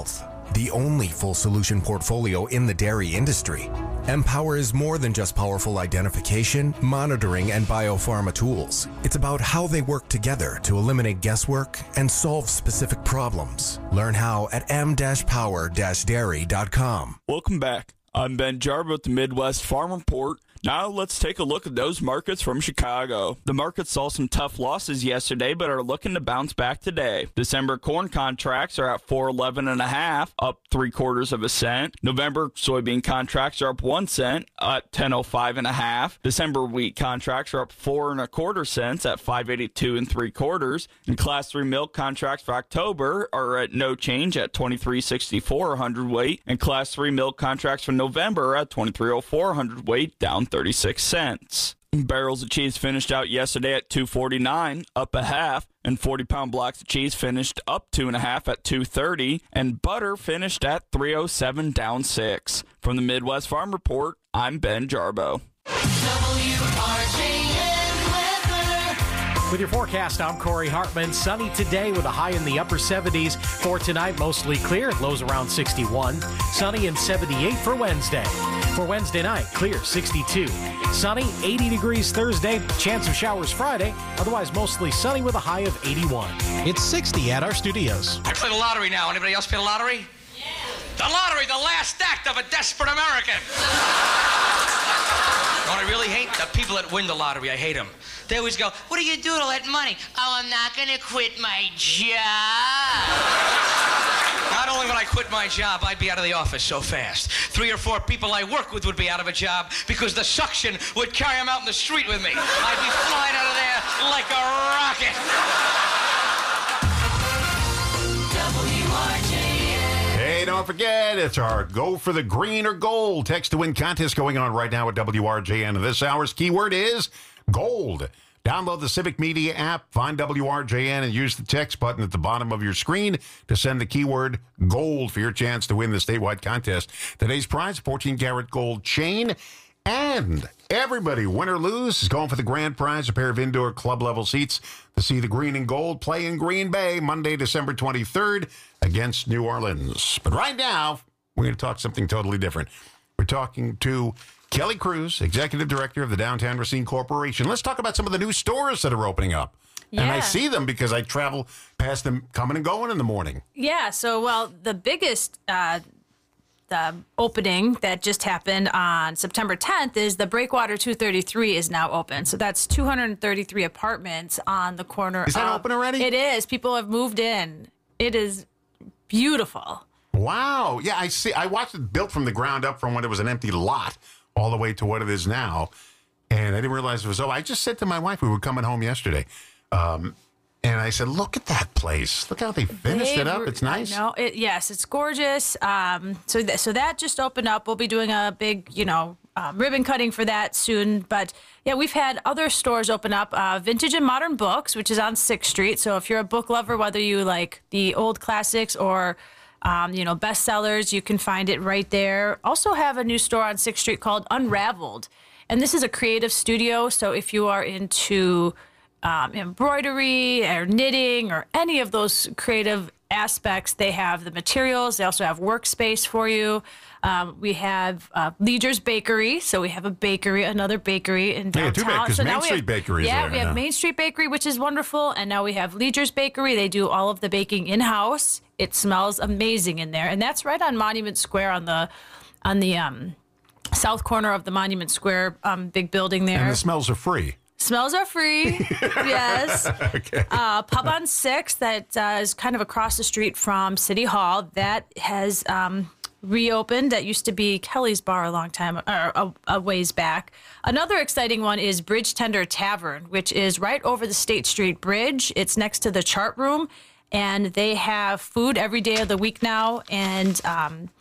the only full solution portfolio in the dairy industry. Empower is more than just powerful identification, monitoring, and biopharma tools. It's about how they work together to eliminate guesswork and solve specific problems. Learn how at m dash power dash dairy dot com. Welcome back. I'm Ben Jarbo with the Midwest Farm Report. Now let's take a look at those markets from Chicago. The market saw some tough losses yesterday, but are looking to bounce back today. December corn contracts are at four eleven and a half, up three quarters of a cent. November soybean contracts are up one cent at ten oh five and a half. December wheat contracts are up four and a quarter cents at five eighty-two and three quarters. And class three milk contracts for October are at no change at twenty-three sixty-four a hundredweight, and class three milk contracts for November are at twenty-three oh four a hundredweight, down thirty-six cents. Barrels of cheese finished out yesterday at two forty-nine, up a half, and forty pound blocks of cheese finished up two and a half at two thirty, and butter finished at three oh seven, down six. From the Midwest Farm Report, I'm Ben Jarbo. W R J N weather. With your forecast, I'm Corey Hartman. Sunny today with a high in the upper seventies. For tonight, mostly clear, lows around sixty-one. Sunny and seventy-eight for Wednesday. For Wednesday night, clear, sixty-two. Sunny, eighty degrees Thursday. Chance of showers Friday. Otherwise, mostly sunny with a high of eighty-one. It's sixty at our studios. I play the lottery now. Anybody else play the lottery? Yeah. The lottery, the last act of a desperate American. You know what I really hate? The people that win the lottery. I hate them. They always go, what do you do to let money? Oh, I'm not going to quit my job. Not only would I quit my job, I'd be out of the office so fast. Three or four people I work with would be out of a job because the suction would carry them out in the street with me. I'd be flying out of there like a rocket. W R J N. Hey, don't forget, it's our Go for the Green or Gold text to win contest going on right now at W R J N. This hour's keyword is gold. Download the Civic Media app, find W R J N, and use the text button at the bottom of your screen to send the keyword gold for your chance to win the statewide contest. Today's prize, fourteen karat gold chain. And everybody, win or lose, is going for the grand prize, a pair of indoor club level seats to see the Green and Gold play in Green Bay Monday, December twenty-third against New Orleans. But right now, we're going to talk something totally different. We're talking to Kelly Cruz, Executive Director of the Downtown Racine Corporation. Let's talk about some of the new stores that are opening up. Yeah. And I see them because I travel past them coming and going in the morning. Yeah, so, well, the biggest uh, the opening that just happened on September tenth is the Breakwater two thirty-three is now open. So that's two hundred thirty-three apartments on the corner. Is that of, open already? It is. People have moved in. It is beautiful. Wow. Yeah, I see. I watched it built from the ground up from when it was an empty lot all the way to what it is now. And I didn't realize it was, oh, I just said to my wife, we were coming home yesterday. Um, and I said, look at that place. Look how they finished They it up. were- It's nice. No, it, yes, it's gorgeous. Um, so, th- so that just opened up. We'll be doing a big, you know, um, ribbon cutting for that soon. But yeah, we've had other stores open up. Uh, Vintage and Modern Books, which is on sixth street. So if you're a book lover, whether you like the old classics or Um, you know, bestsellers, you can find it right there. Also have a new store on sixth street called Unraveled. And this is a creative studio. So if you are into um, embroidery or knitting or any of those creative aspects, they have the materials. They also have workspace for you. Um, we have uh, Leader's Bakery. So we have a bakery, another bakery in downtown. Yeah, too bad, 'cause so Main now we Street have, Bakery is yeah, there, we have yeah. Main Street Bakery, which is wonderful. And now we have Leader's Bakery. They do all of the baking in-house. It smells amazing in there. And that's right on Monument Square on the on the um, south corner of the Monument Square um, big building there. And the smells are free. Smells are free, yes. Okay. Uh, Pub on sixth, that uh, is kind of across the street from City Hall. That has um, reopened. That used to be Kelly's Bar a long time, or a, a ways back. Another exciting one is Bridge Tender Tavern, which is right over the State Street Bridge. It's next to the chart room, and they have food every day of the week now. And um,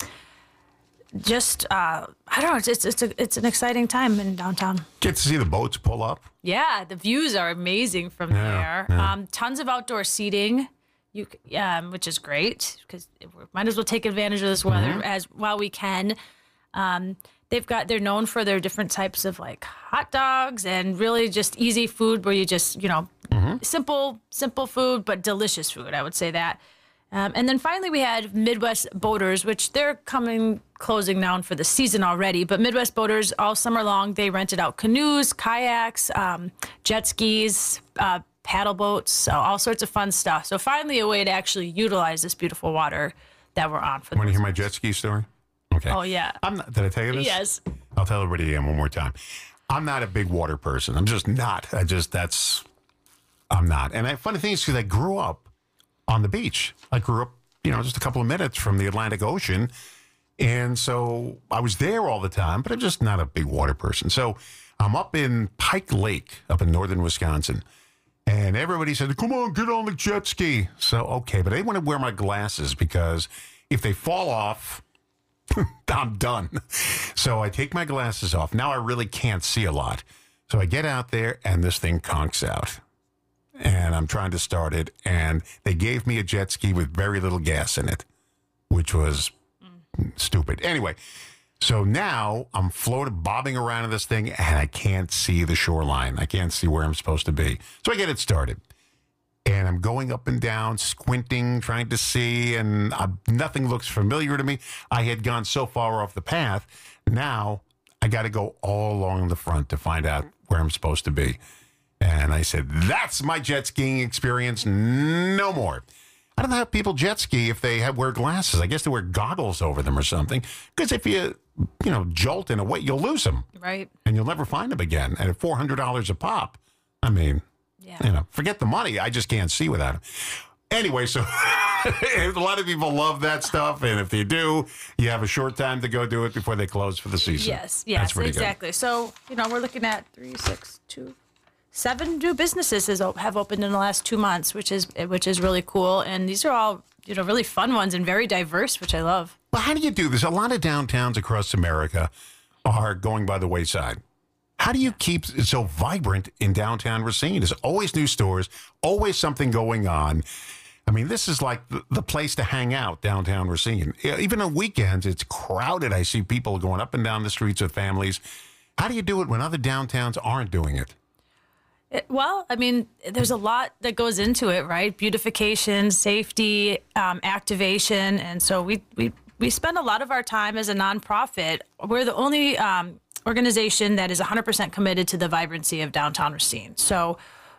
just, uh, I don't know, it's, it's, it's, a, it's an exciting time in downtown. Get to see the boats pull up. Yeah, the views are amazing from Yeah, there. yeah. Um, tons of outdoor seating, you c- um, which is great because we might as well take advantage of this weather Mhm. as while we can. Um, they've got they're known for their different types of like hot dogs and really just easy food where you just you know Mm-hmm. simple simple food but delicious food. I would say that. Um, and then finally, we had Midwest Boaters, which they're coming, closing down for the season already. But Midwest Boaters, all summer long, they rented out canoes, kayaks, um, jet skis, uh, paddle boats, so all sorts of fun stuff. So finally, a way to actually utilize this beautiful water that we're on. For Want to hear my jet ski story? Okay. Oh, yeah. I'm not, did I tell you this? Yes. I'll tell everybody again one more time. I'm not a big water person. I'm just not. I just, that's, I'm not. And the funny thing is, because I grew up on the beach. I grew up, you know, just a couple of minutes from the Atlantic Ocean. And so I was there all the time, but I'm just not a big water person. So I'm up in Pike Lake, up in northern Wisconsin. And everybody said, come on, get on the jet ski. So, okay, but I want to wear my glasses because if they fall off, I'm done. So I take my glasses off. Now I really can't see a lot. So I get out there and this thing conks out. And I'm trying to start it, and they gave me a jet ski with very little gas in it, which was mm. stupid. Anyway, so now I'm floating, bobbing around in this thing, and I can't see the shoreline. I can't see where I'm supposed to be. So I get it started, and I'm going up and down, squinting, trying to see, and I, nothing looks familiar to me. I had gone so far off the path. Now I got to go all along the front to find out where I'm supposed to be. And I said, that's my jet skiing experience. No more. I don't know how people jet ski if they have wear glasses. I guess they wear goggles over them or something. Because if you, you know, jolt in a way, you'll lose them. Right. And you'll never find them again. And at four hundred dollars a pop, I mean, yeah. you know, forget the money. I just can't see without them. Anyway, so a lot of people love that stuff. And if they do, you have a short time to go do it before they close for the season. Yes, yes, That's exactly. Good. So, you know, we're looking at three, six, two... Seven new businesses has, have opened in the last two months, which is which is really cool. And these are all, you know, really fun ones and very diverse, which I love. Well, how do you do this? A lot of downtowns across America are going by the wayside. How do you keep it so vibrant in downtown Racine? There's always new stores, always something going on. I mean, this is like the, the place to hang out, downtown Racine. Even on weekends, it's crowded. I see people going up and down the streets with families. How do you do it when other downtowns aren't doing it? It, well, I mean, there's a lot that goes into it, right? Beautification, safety, um, activation. And so we, we, we spend a lot of our time as a nonprofit. We're the only um, organization that is one hundred percent committed to the vibrancy of downtown Racine. So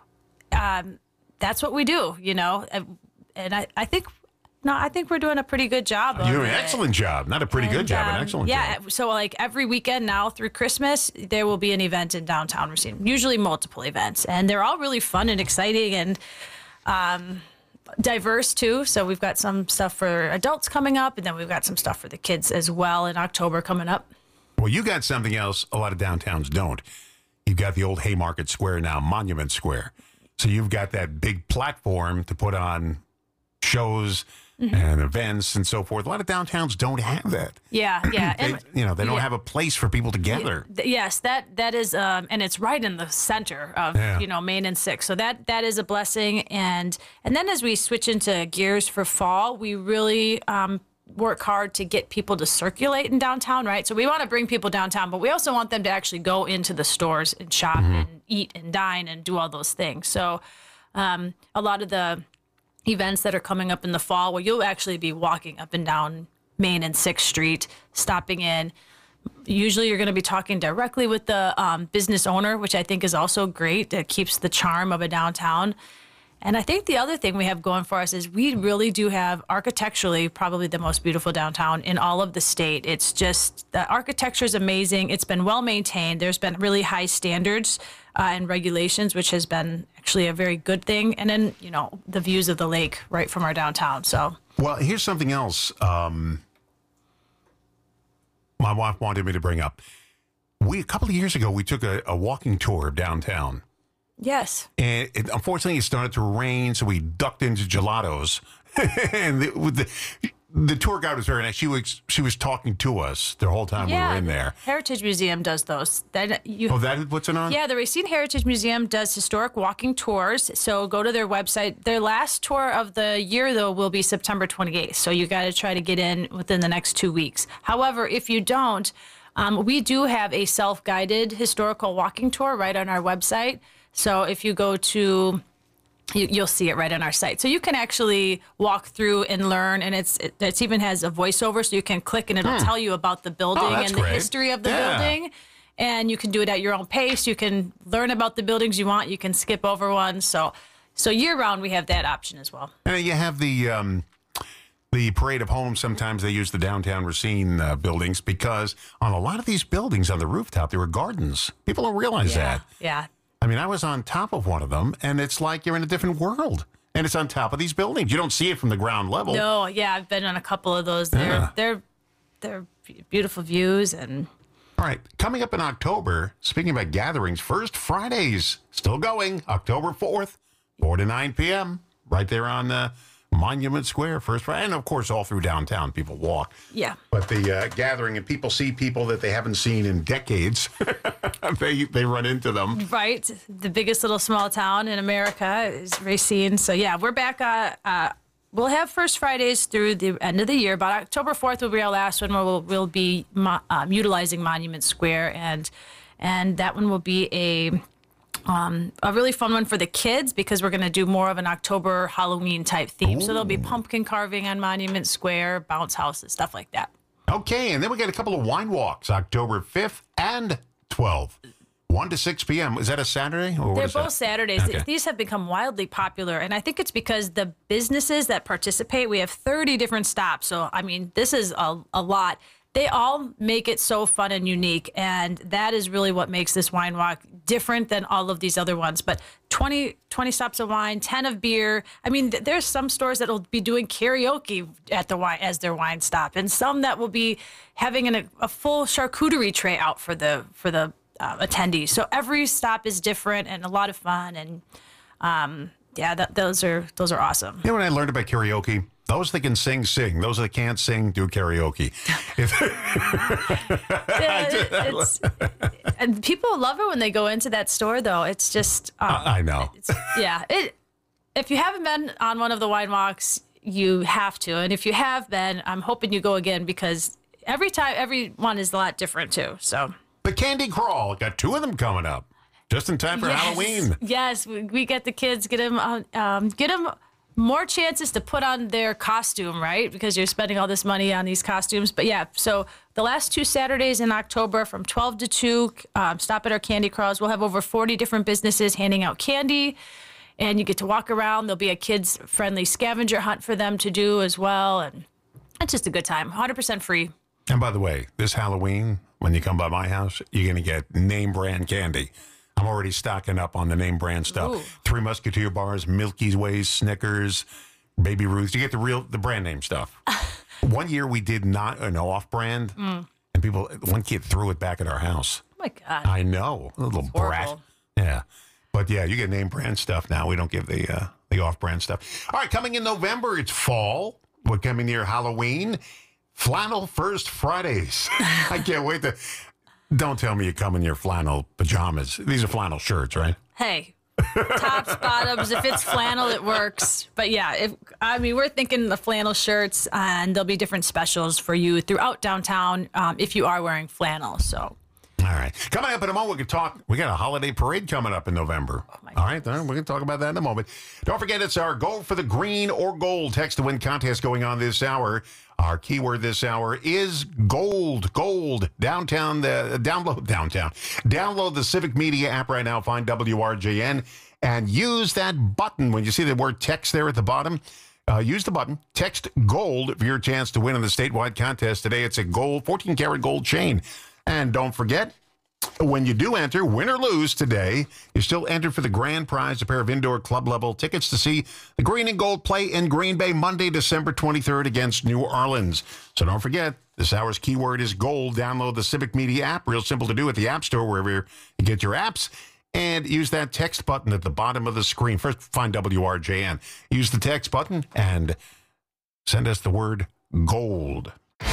um, that's what we do, you know. And I, I think... No, I think we're doing a pretty good job. You're doing an excellent job. Not a pretty and, good job, um, an excellent yeah, job. Yeah, so like every weekend now through Christmas, there will be an event in downtown Racine, usually multiple events. And they're all really fun and exciting and um, diverse too. So we've got some stuff for adults coming up, and then we've got some stuff for the kids as well in October coming up. Well, you got something else a lot of downtowns don't. You've got the old Haymarket Square now, Monument Square. So you've got that big platform to put on shows mm-hmm. and events and so forth. A lot of downtowns don't have that. Yeah, yeah. they, and, you know, they don't yeah. have a place for people to gather. Yes, that that is, um, and it's right in the center of Yeah. you know Main and Sixth. So that that is a blessing. And and then as we switch into gears for fall, we really um, work hard to get people to circulate in downtown, right? So we want to bring people downtown, but we also want them to actually go into the stores and shop Mm-hmm. and eat and dine and do all those things. So um, a lot of the events that are coming up in the fall where you'll actually be walking up and down Main and Sixth Street, stopping in. Usually you're going to be talking directly with the um, business owner, which I think is also great. It keeps the charm of a downtown. And I think the other thing we have going for us is we really do have architecturally probably the most beautiful downtown in all of the state. It's just the architecture is amazing. It's been well maintained. There's been really high standards uh, and regulations, which has been actually a very good thing. And then, you know, the views of the lake right from our downtown. So, well, here's something else um, my wife wanted me to bring up. We, a couple of years ago, we took a, a walking tour of downtown. Yes. And it, unfortunately, it started to rain, so we ducked into gelatos. and the, with the the tour guide was very nice. She was she was talking to us the whole time yeah, we were in there. Heritage Museum does those. That you, oh, that what's it on? Yeah, the Racine Heritage Museum does historic walking tours. So go to their website. Their last tour of the year, though, will be September twenty-eighth. So you got to try to get in within the next two weeks. However, if you don't, um, we do have a self-guided historical walking tour right on our website. So if you go to you, you'll see it right on our site. So you can actually walk through and learn, and it's it, it even has a voiceover, so you can click and it'll Hmm. tell you about the building Oh, that's and the great. history of the Yeah. building. And you can do it at your own pace. You can learn about the buildings you want. You can skip over one. So, so year round, we have that option as well. And you have the um, the Parade of Homes. Sometimes they use the downtown Racine uh, buildings because on a lot of these buildings on the rooftop, there were gardens. People don't realize that. Yeah. I mean, I was on top of one of them, and it's like you're in a different world. And it's on top of these buildings. You don't see it from the ground level. No, yeah, I've been on a couple of those. They're Yeah. they're they're beautiful views and. All right, coming up in October, speaking about gatherings, First Fridays, still going, October fourth, four to nine p.m., right there on uh, Monument Square, First Friday. And, of course, all through downtown, people walk. Yeah. But the uh, gathering, and people see people that they haven't seen in decades. they they run into them. Right. The biggest little small town in America is Racine. So, yeah, we're back. Uh, uh, we'll have First Fridays through the end of the year, but October fourth will be our last one where we'll, we'll be mo- um, utilizing Monument Square. And and that one will be a um, a really fun one for the kids because we're going to do more of an October Halloween type theme. So there'll be pumpkin carving on Monument Square, bounce houses, stuff like that. Okay, and then we got a couple of wine walks, October fifth and twelfth, one to six p.m. Is that a Saturday? Or what They're is both that? Saturdays. Okay. These have become wildly popular, and I think it's because the businesses that participate, we have thirty different stops. So, I mean, this is a, a lot. They all make it so fun and unique, and that is really what makes this wine walk different than all of these other ones. But twenty, twenty stops of wine, ten of beer. I mean, th- there's some stores that will be doing karaoke at the wine as their wine stop, and some that will be having an, a, a full charcuterie tray out for the for the uh, attendees. So every stop is different and a lot of fun, and um, yeah, that, those are those are awesome. You know what I learned about karaoke? Those that can sing, sing. Those that can't sing, do karaoke. Yeah, it- it's, and people love it when they go into that store, though. It's just, um, I know. yeah. It. If you haven't been on one of the wine walks, you have to. And if you have been, I'm hoping you go again because every time, every one is a lot different, too. So The Candy Crawl, got two of them coming up. Just in time for Yes. Halloween. Yes, we, we get the kids, get them, uh, um, get them more chances to put on their costume, right? Because you're spending all this money on these costumes. But yeah, so the last two Saturdays in October from twelve to two, um, stop at our candy crawls. We'll have over forty different businesses handing out candy, and you get to walk around. There'll be a kids-friendly scavenger hunt for them to do as well. And it's just a good time, one hundred percent free. And by the way, this Halloween, when you come by my house, you're going to get name brand candy. I'm already stocking up on the name brand stuff. Ooh. Three Musketeer bars, Milky Ways, Snickers, Baby Ruths. You get the real, the brand name stuff. One year we did not, an off brand, Mm. and people, one kid threw it back at our house. Oh, my God. I know, a little brat. horrible. Yeah. But yeah, you get name brand stuff now. We don't give the uh, the off brand stuff. All right, coming in November, it's fall. We're coming near Halloween. Flannel First Fridays. I can't wait to. Don't tell me you come in your flannel pajamas. These are flannel shirts, right? Hey, tops, bottoms. If it's flannel, it works. But yeah, if I mean, we're thinking the flannel shirts, and there'll be different specials for you throughout downtown um, if you are wearing flannel. So. All right. Coming up in a moment, we can talk. We got a holiday parade coming up in November. All right. Then we're going to talk about that in a moment. Don't forget, it's our Go for the Green or Gold text to win contest going on this hour. Our keyword this hour is gold. Gold. Downtown. The download downtown. Download the Civic Media app right now. Find W R J N and use that button when you see the word text there at the bottom. Uh, use the button. Text gold for your chance to win in the statewide contest today. It's a gold, fourteen karat gold chain. And don't forget, when you do enter, win or lose today, you still enter for the grand prize, a pair of indoor club-level tickets to see the Green and Gold play in Green Bay Monday, December twenty-third against New Orleans. So don't forget, this hour's keyword is gold. Download the Civic Media app. Real simple to do at the App Store, wherever you get your apps. And use that text button at the bottom of the screen. First, find W R J N. Use the text button and send us the word gold.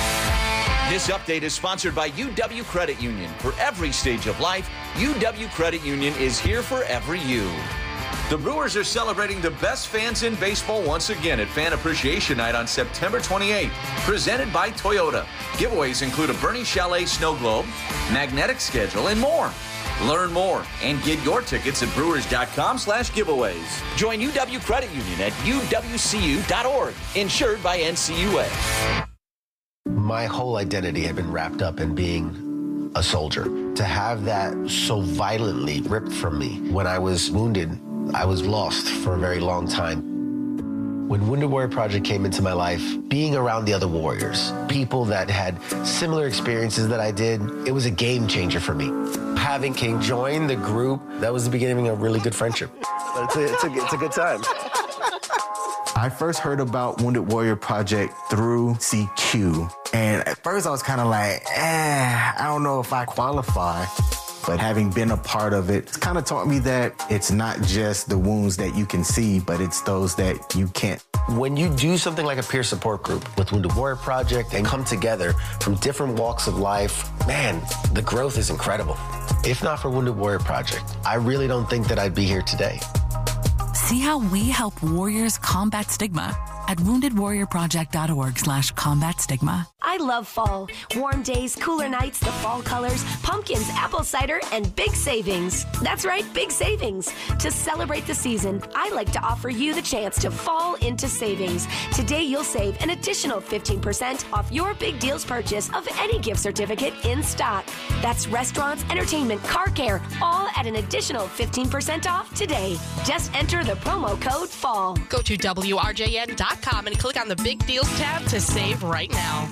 This update is sponsored by U W Credit Union. For every stage of life, U W Credit Union is here for every you. The Brewers are celebrating the best fans in baseball once again at Fan Appreciation Night on September twenty-eighth, presented by Toyota. Giveaways include a Bernie Chalet snow globe, magnetic schedule, and more. Learn more and get your tickets at brewers.com slash giveaways. Join U W Credit Union at U W C U dot org. Insured by N C U A. My whole identity had been wrapped up in being a soldier. To have that so violently ripped from me when I was wounded, I was lost for a very long time. When Wounded Warrior Project came into my life, being around the other warriors, people that had similar experiences that I did, it was a game changer for me. Having King join the group, that was the beginning of a really good friendship. But it's a, it's a, it's a good time. I first heard about Wounded Warrior Project through C Q. And at first I was kind of like, eh, I don't know if I qualify. But having been a part of it, it's kind of taught me that it's not just the wounds that you can see, but it's those that you can't. When you do something like a peer support group with Wounded Warrior Project and come together from different walks of life, man, the growth is incredible. If not for Wounded Warrior Project, I really don't think that I'd be here today. See how we help warriors combat stigma at wounded warrior project dot org slash combat stigma. I love fall. Warm days, cooler nights, the fall colors, pumpkins, apple cider, and big savings. That's right, big savings. To celebrate the season, I like to offer you the chance to fall into savings. Today, you'll save an additional fifteen percent off your big deals purchase of any gift certificate in stock. That's restaurants, entertainment, car care, all at an additional fifteen percent off today. Just enter the promo code FALL. Go to W R J N dot com and click on the Big Deals tab to save right now.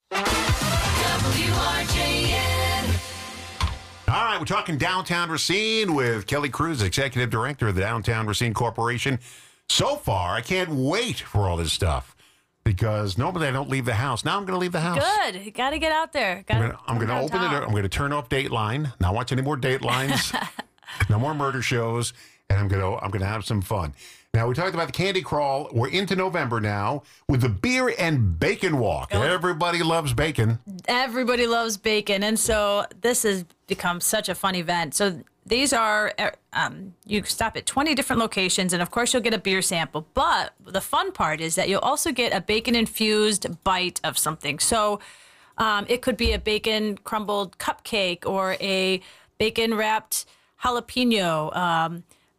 W R J N. All right, we're talking downtown Racine with Kelly Cruz, Executive Director of the Downtown Racine Corporation. So far, I can't wait for all this stuff because normally I don't leave the house. Now I'm going to leave the house. Good. You got to get out there. Gotta, I'm going to open it. I'm going to turn off Dateline. Not watch any more Datelines. No more murder shows. And I'm going to I'm going to have some fun. Now, we talked about the Candy Crawl. We're into November now with the Beer and Bacon Walk. Oh. Everybody loves bacon. Everybody loves bacon. And so this has become such a fun event. So these are, um, you stop at twenty different locations, and of course you'll get a beer sample. But the fun part is that you'll also get a bacon-infused bite of something. So um, it could be a bacon crumbled cupcake or a bacon-wrapped jalapeno, um,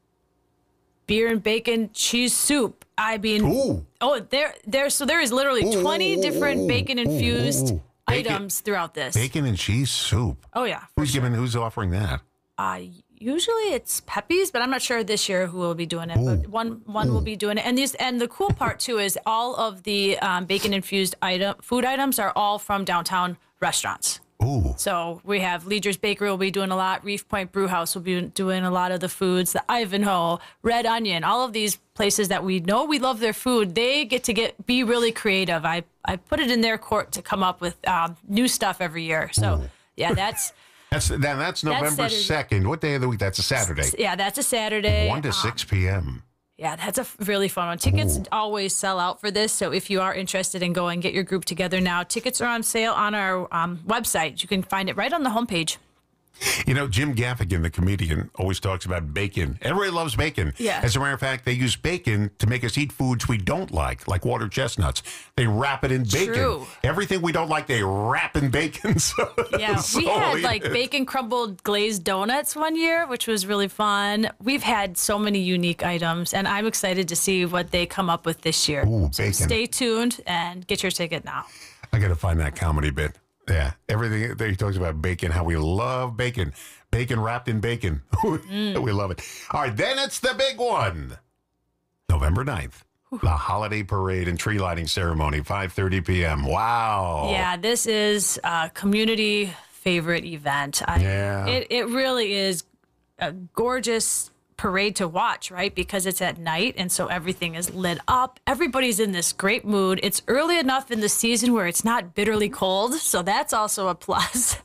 beer and bacon cheese soup. I mean, ooh. oh, there, there. So there is literally ooh, twenty different bacon-infused ooh, ooh. items throughout this. Bacon and cheese soup. Oh yeah. Who's sure. giving? Who's offering that? Uh, usually it's Pepe's, but I'm not sure this year who will be doing it. Ooh. But one, one ooh. will be doing it. And these, and the cool part too is all of the um, bacon-infused item food items are all from downtown restaurants. Ooh. So we have Leader's Bakery will be doing a lot. Reef Point Brew House will be doing a lot of the foods. The Ivanhoe, Red Onion, all of these places that we know we love their food. They get to get be really creative. I I put it in their court to come up with um, new stuff every year. So Ooh. yeah, that's that's then that's November second. What day of the week? That's a Saturday. Yeah, that's a Saturday. One to um, six p.m. Yeah, that's a really fun one. Tickets Ooh. always sell out for this, so if you are interested in going, get your group together now. Tickets are on sale on our um, website. You can find it right on the homepage. You know, Jim Gaffigan, the comedian, always talks about bacon. Everybody loves bacon. Yeah. As a matter of fact, they use bacon to make us eat foods we don't like, like water chestnuts. They wrap it in bacon. True. Everything we don't like, they wrap in bacon. So, yeah, so we had like it. bacon crumbled glazed donuts one year, which was really fun. We've had so many unique items, and I'm excited to see what they come up with this year. Ooh, so bacon. Stay tuned and get your ticket now. I got to find that comedy bit. Yeah, everything that he talks about bacon, how we love bacon. Bacon wrapped in bacon. mm. We love it. All right, then it's the big one. November ninth, the holiday parade and tree lighting ceremony, five thirty p.m. Wow. Yeah, this is a community favorite event. I, yeah. It, it really is a gorgeous parade to watch, right? Because it's at night, and so everything is lit up. Everybody's in this great mood. It's early enough in the season where it's not bitterly cold, so that's also a plus.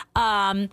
Um,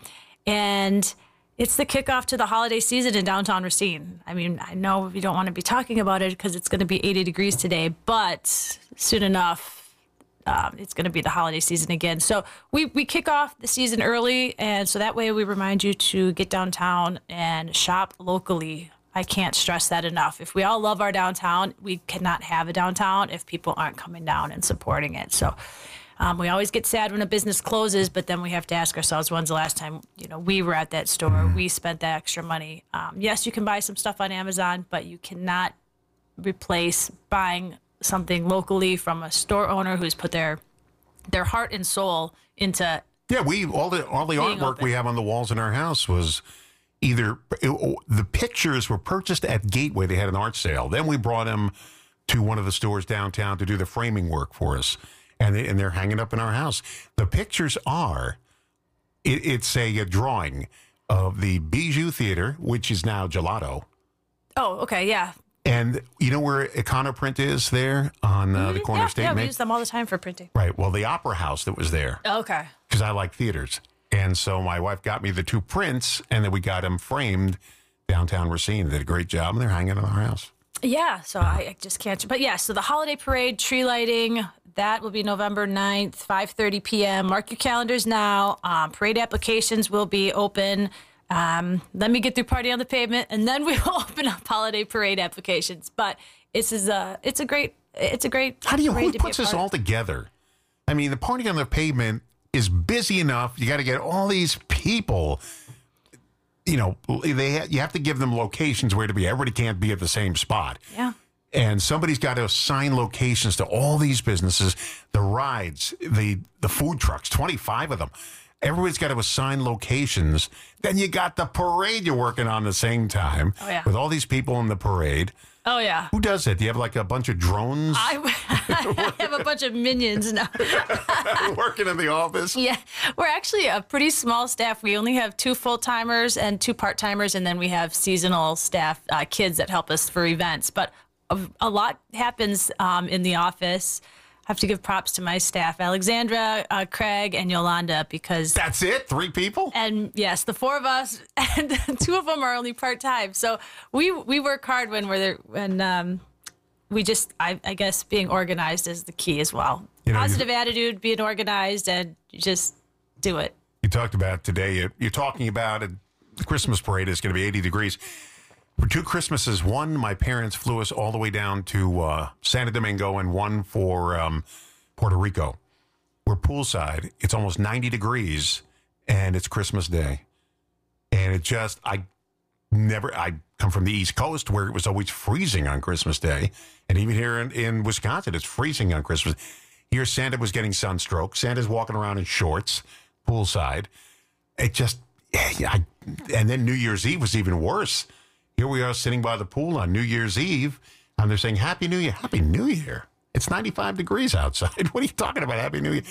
and it's the kickoff to the holiday season in downtown Racine. I mean, I know we don't want to be talking about it because it's going to be eighty degrees today, but soon enough, Um, it's going to be the holiday season again. So we, we kick off the season early, and so that way we remind you to get downtown and shop locally. I can't stress that enough. If we all love our downtown, we cannot have a downtown if people aren't coming down and supporting it. So Um, we always get sad when a business closes, but then we have to ask ourselves, when's the last time you know we were at that store? Mm-hmm. We spent that extra money. Um, yes, you can buy some stuff on Amazon, but you cannot replace buying something locally from a store owner who's put their their heart and soul into. Yeah, we all the all the Being artwork open. we have on the walls in our house was either it, the pictures were purchased at Gateway. They had an art sale. Then we brought them to one of the stores downtown to do the framing work for us, and they, and they're hanging up in our house. The pictures are it, it's a, a drawing of the Bijou Theater, which is now Gelato. Oh, okay, yeah. And you know where Econoprint is there on uh, the corner yeah, of State yeah, and we Main? use them all the time for printing. Right. Well, the Opera House that was there. Okay. Because I like theaters. And so my wife got me the two prints, and then we got them framed downtown Racine. They did a great job, and they're hanging in our house. Yeah, so I, I just can't. But yeah, so the holiday parade, tree lighting, that will be November ninth, five thirty p.m. Mark your calendars now. Um, parade applications will be open. Um, let me get through Party on the Pavement, and then we will open up holiday parade applications. But this is a, it's a great, it's a great. How do you, parade who to be a puts this part of. all together? I mean, the Party on the Pavement is busy enough. You got to get all these people. You know, they ha- you have to give them locations where to be. Everybody can't be at the same spot. Yeah. And somebody's got to assign locations to all these businesses, the rides, the the food trucks, twenty-five of them. Everybody's got to assign locations. Then you got the parade you're working on at the same time Oh, yeah. with all these people in the parade. Oh, yeah. Who does it? Do you have like a bunch of drones I, I have a bunch of minions now. working in the office? Yeah, we're actually a pretty small staff. We only have two full-timers and two part-timers, and then we have seasonal staff, uh, kids that help us for events. But a, a lot happens um, in the office. I have to give props to my staff, Alexandra, uh, Craig, and Yolanda, because... That's it? Three people? And yes, the four of us, and two of them are only part-time. So we we work hard when we're there, when um, we just, I, I guess, being organized is the key as well. You know, Positive attitude, being organized, and just do it. You talked about today, you- you're talking about a, the Christmas parade is going to be eighty degrees. For two Christmases, one, my parents flew us all the way down to uh, Santo Domingo, and one for um, Puerto Rico. We're poolside. It's almost ninety degrees, and it's Christmas Day. And it just, I never, I come from the East Coast where it was always freezing on Christmas Day. And even here in, in Wisconsin, it's freezing on Christmas. Here, Santa was getting sunstroke. Santa's walking around in shorts, poolside. It just, yeah, I, and then New Year's Eve was even worse. Here we are sitting by the pool on New Year's Eve, and they're saying, Happy New Year. Happy New Year. It's ninety-five degrees outside. What are you talking about? Happy New Year.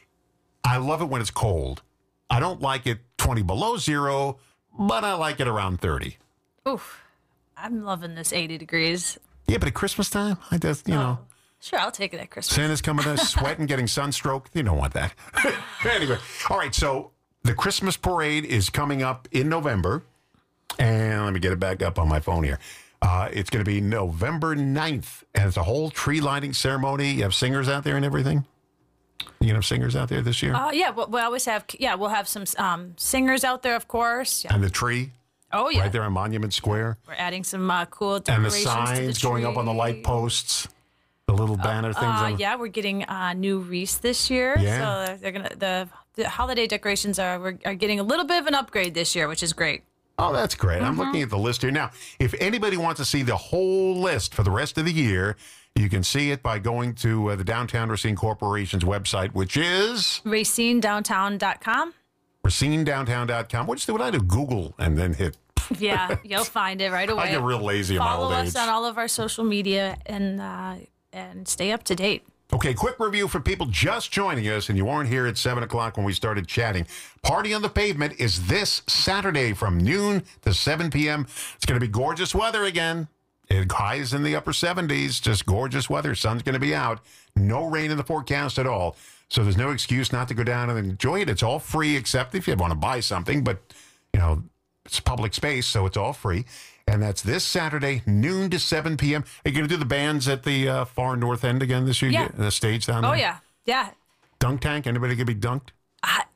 I love it when it's cold. I don't like it twenty below zero, but I like it around thirty. Oof, I'm loving this eighty degrees. Yeah, but at Christmas time, I just, you know, Sure, I'll take it at Christmas. Santa's coming to sweating, getting sunstroke. You don't want that. Anyway, all right, so the Christmas parade is coming up in November. And let me get it back up on my phone here. Uh, it's going to be November ninth, and it's a whole tree lighting ceremony. You have singers out there and everything? You going to have singers out there this year? Uh, yeah, we'll, we'll always have, yeah, we'll have some um, singers out there, of course. Yeah. And the tree? Oh, yeah. Right there on Monument Square? We're adding some uh, cool And decorations the signs to the going up on the light posts? The little banner things? Uh, on yeah, we're getting a new wreath this year. Yeah. So they're gonna the the holiday decorations are we're, are getting a little bit of an upgrade this year, which is great. Oh, that's great. I'm Mhm. looking at the list here. Now, if anybody wants to see the whole list for the rest of the year, you can see it by going to uh, the Downtown Racine Corporation's website, which is Racine Downtown dot com. racine downtown dot com. What's the, what I do? Google and then hit. Yeah, you'll find it right away. I get real lazy in my Follow old us age. on all of our social media and uh, and stay up to date. Okay, quick review for people just joining us, and you weren't here at seven o'clock when we started chatting. Party on the Pavement is this Saturday from noon to seven p.m. It's going to be gorgeous weather again. It highs in the upper seventies, just gorgeous weather. Sun's going to be out. No rain in the forecast at all. So there's no excuse not to go down and enjoy it. It's all free, except if you want to buy something, but, you know, it's public space, so it's all free. And that's this Saturday, noon to seven p.m. Are you going to do the bands at the uh, far north end again this year? Yeah. The stage down there? Oh yeah, yeah. Dunk tank? Anybody going to be dunked?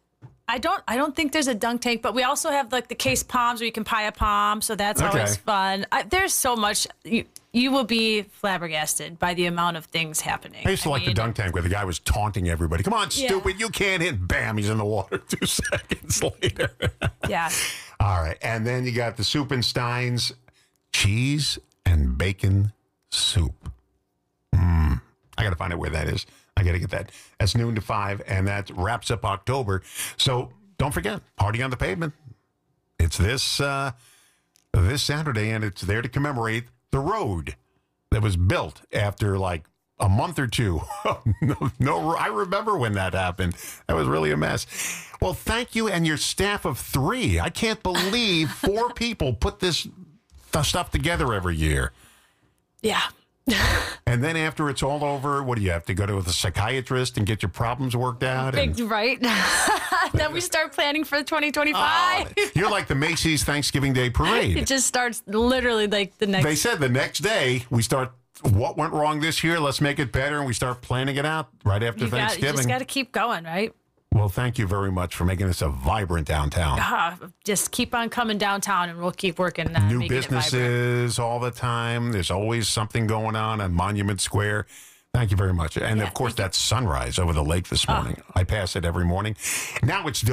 I don't. I don't think there's a dunk tank, but we also have like the case palms where you can pie a palm, so that's Okay. always fun. I, there's so much. You, you will be flabbergasted by the amount of things happening. I used to like the mean, dunk tank where the guy was taunting everybody. Come on, Yeah. stupid, you can't hit. Bam, he's in the water two seconds later. Yeah. All right. And then you got the Soupenstein's cheese and bacon soup. Mm. I got to find out where that is. I got to get that. That's noon to five, and that wraps up October. So don't forget, Party on the Pavement. It's this uh, this Saturday, and it's there to commemorate the road that was built after like a month or two. no, no, I remember when that happened. That was really a mess. Well, thank you and your staff of three. I can't believe four people put this th- stuff together every year. Yeah. And then after it's all over, what do you have to go to a psychiatrist and get your problems worked out? And, Big, right? Then we start planning for twenty twenty-five. Oh, you're like the Macy's Thanksgiving Day Parade. It just starts literally like the next. They said the next day we start, what went wrong this year? Let's make it better. And we start planning it out right after you, got, you Thanksgiving. just got to keep going, right? Well, thank you very much for making this a vibrant downtown. Ah, just keep on coming downtown, and we'll keep working. Uh, New making it vibrant. businesses all the time. There's always something going on on Monument Square. Thank you very much. And, of course, that sunrise over the lake this morning. I pass it every morning. Now it's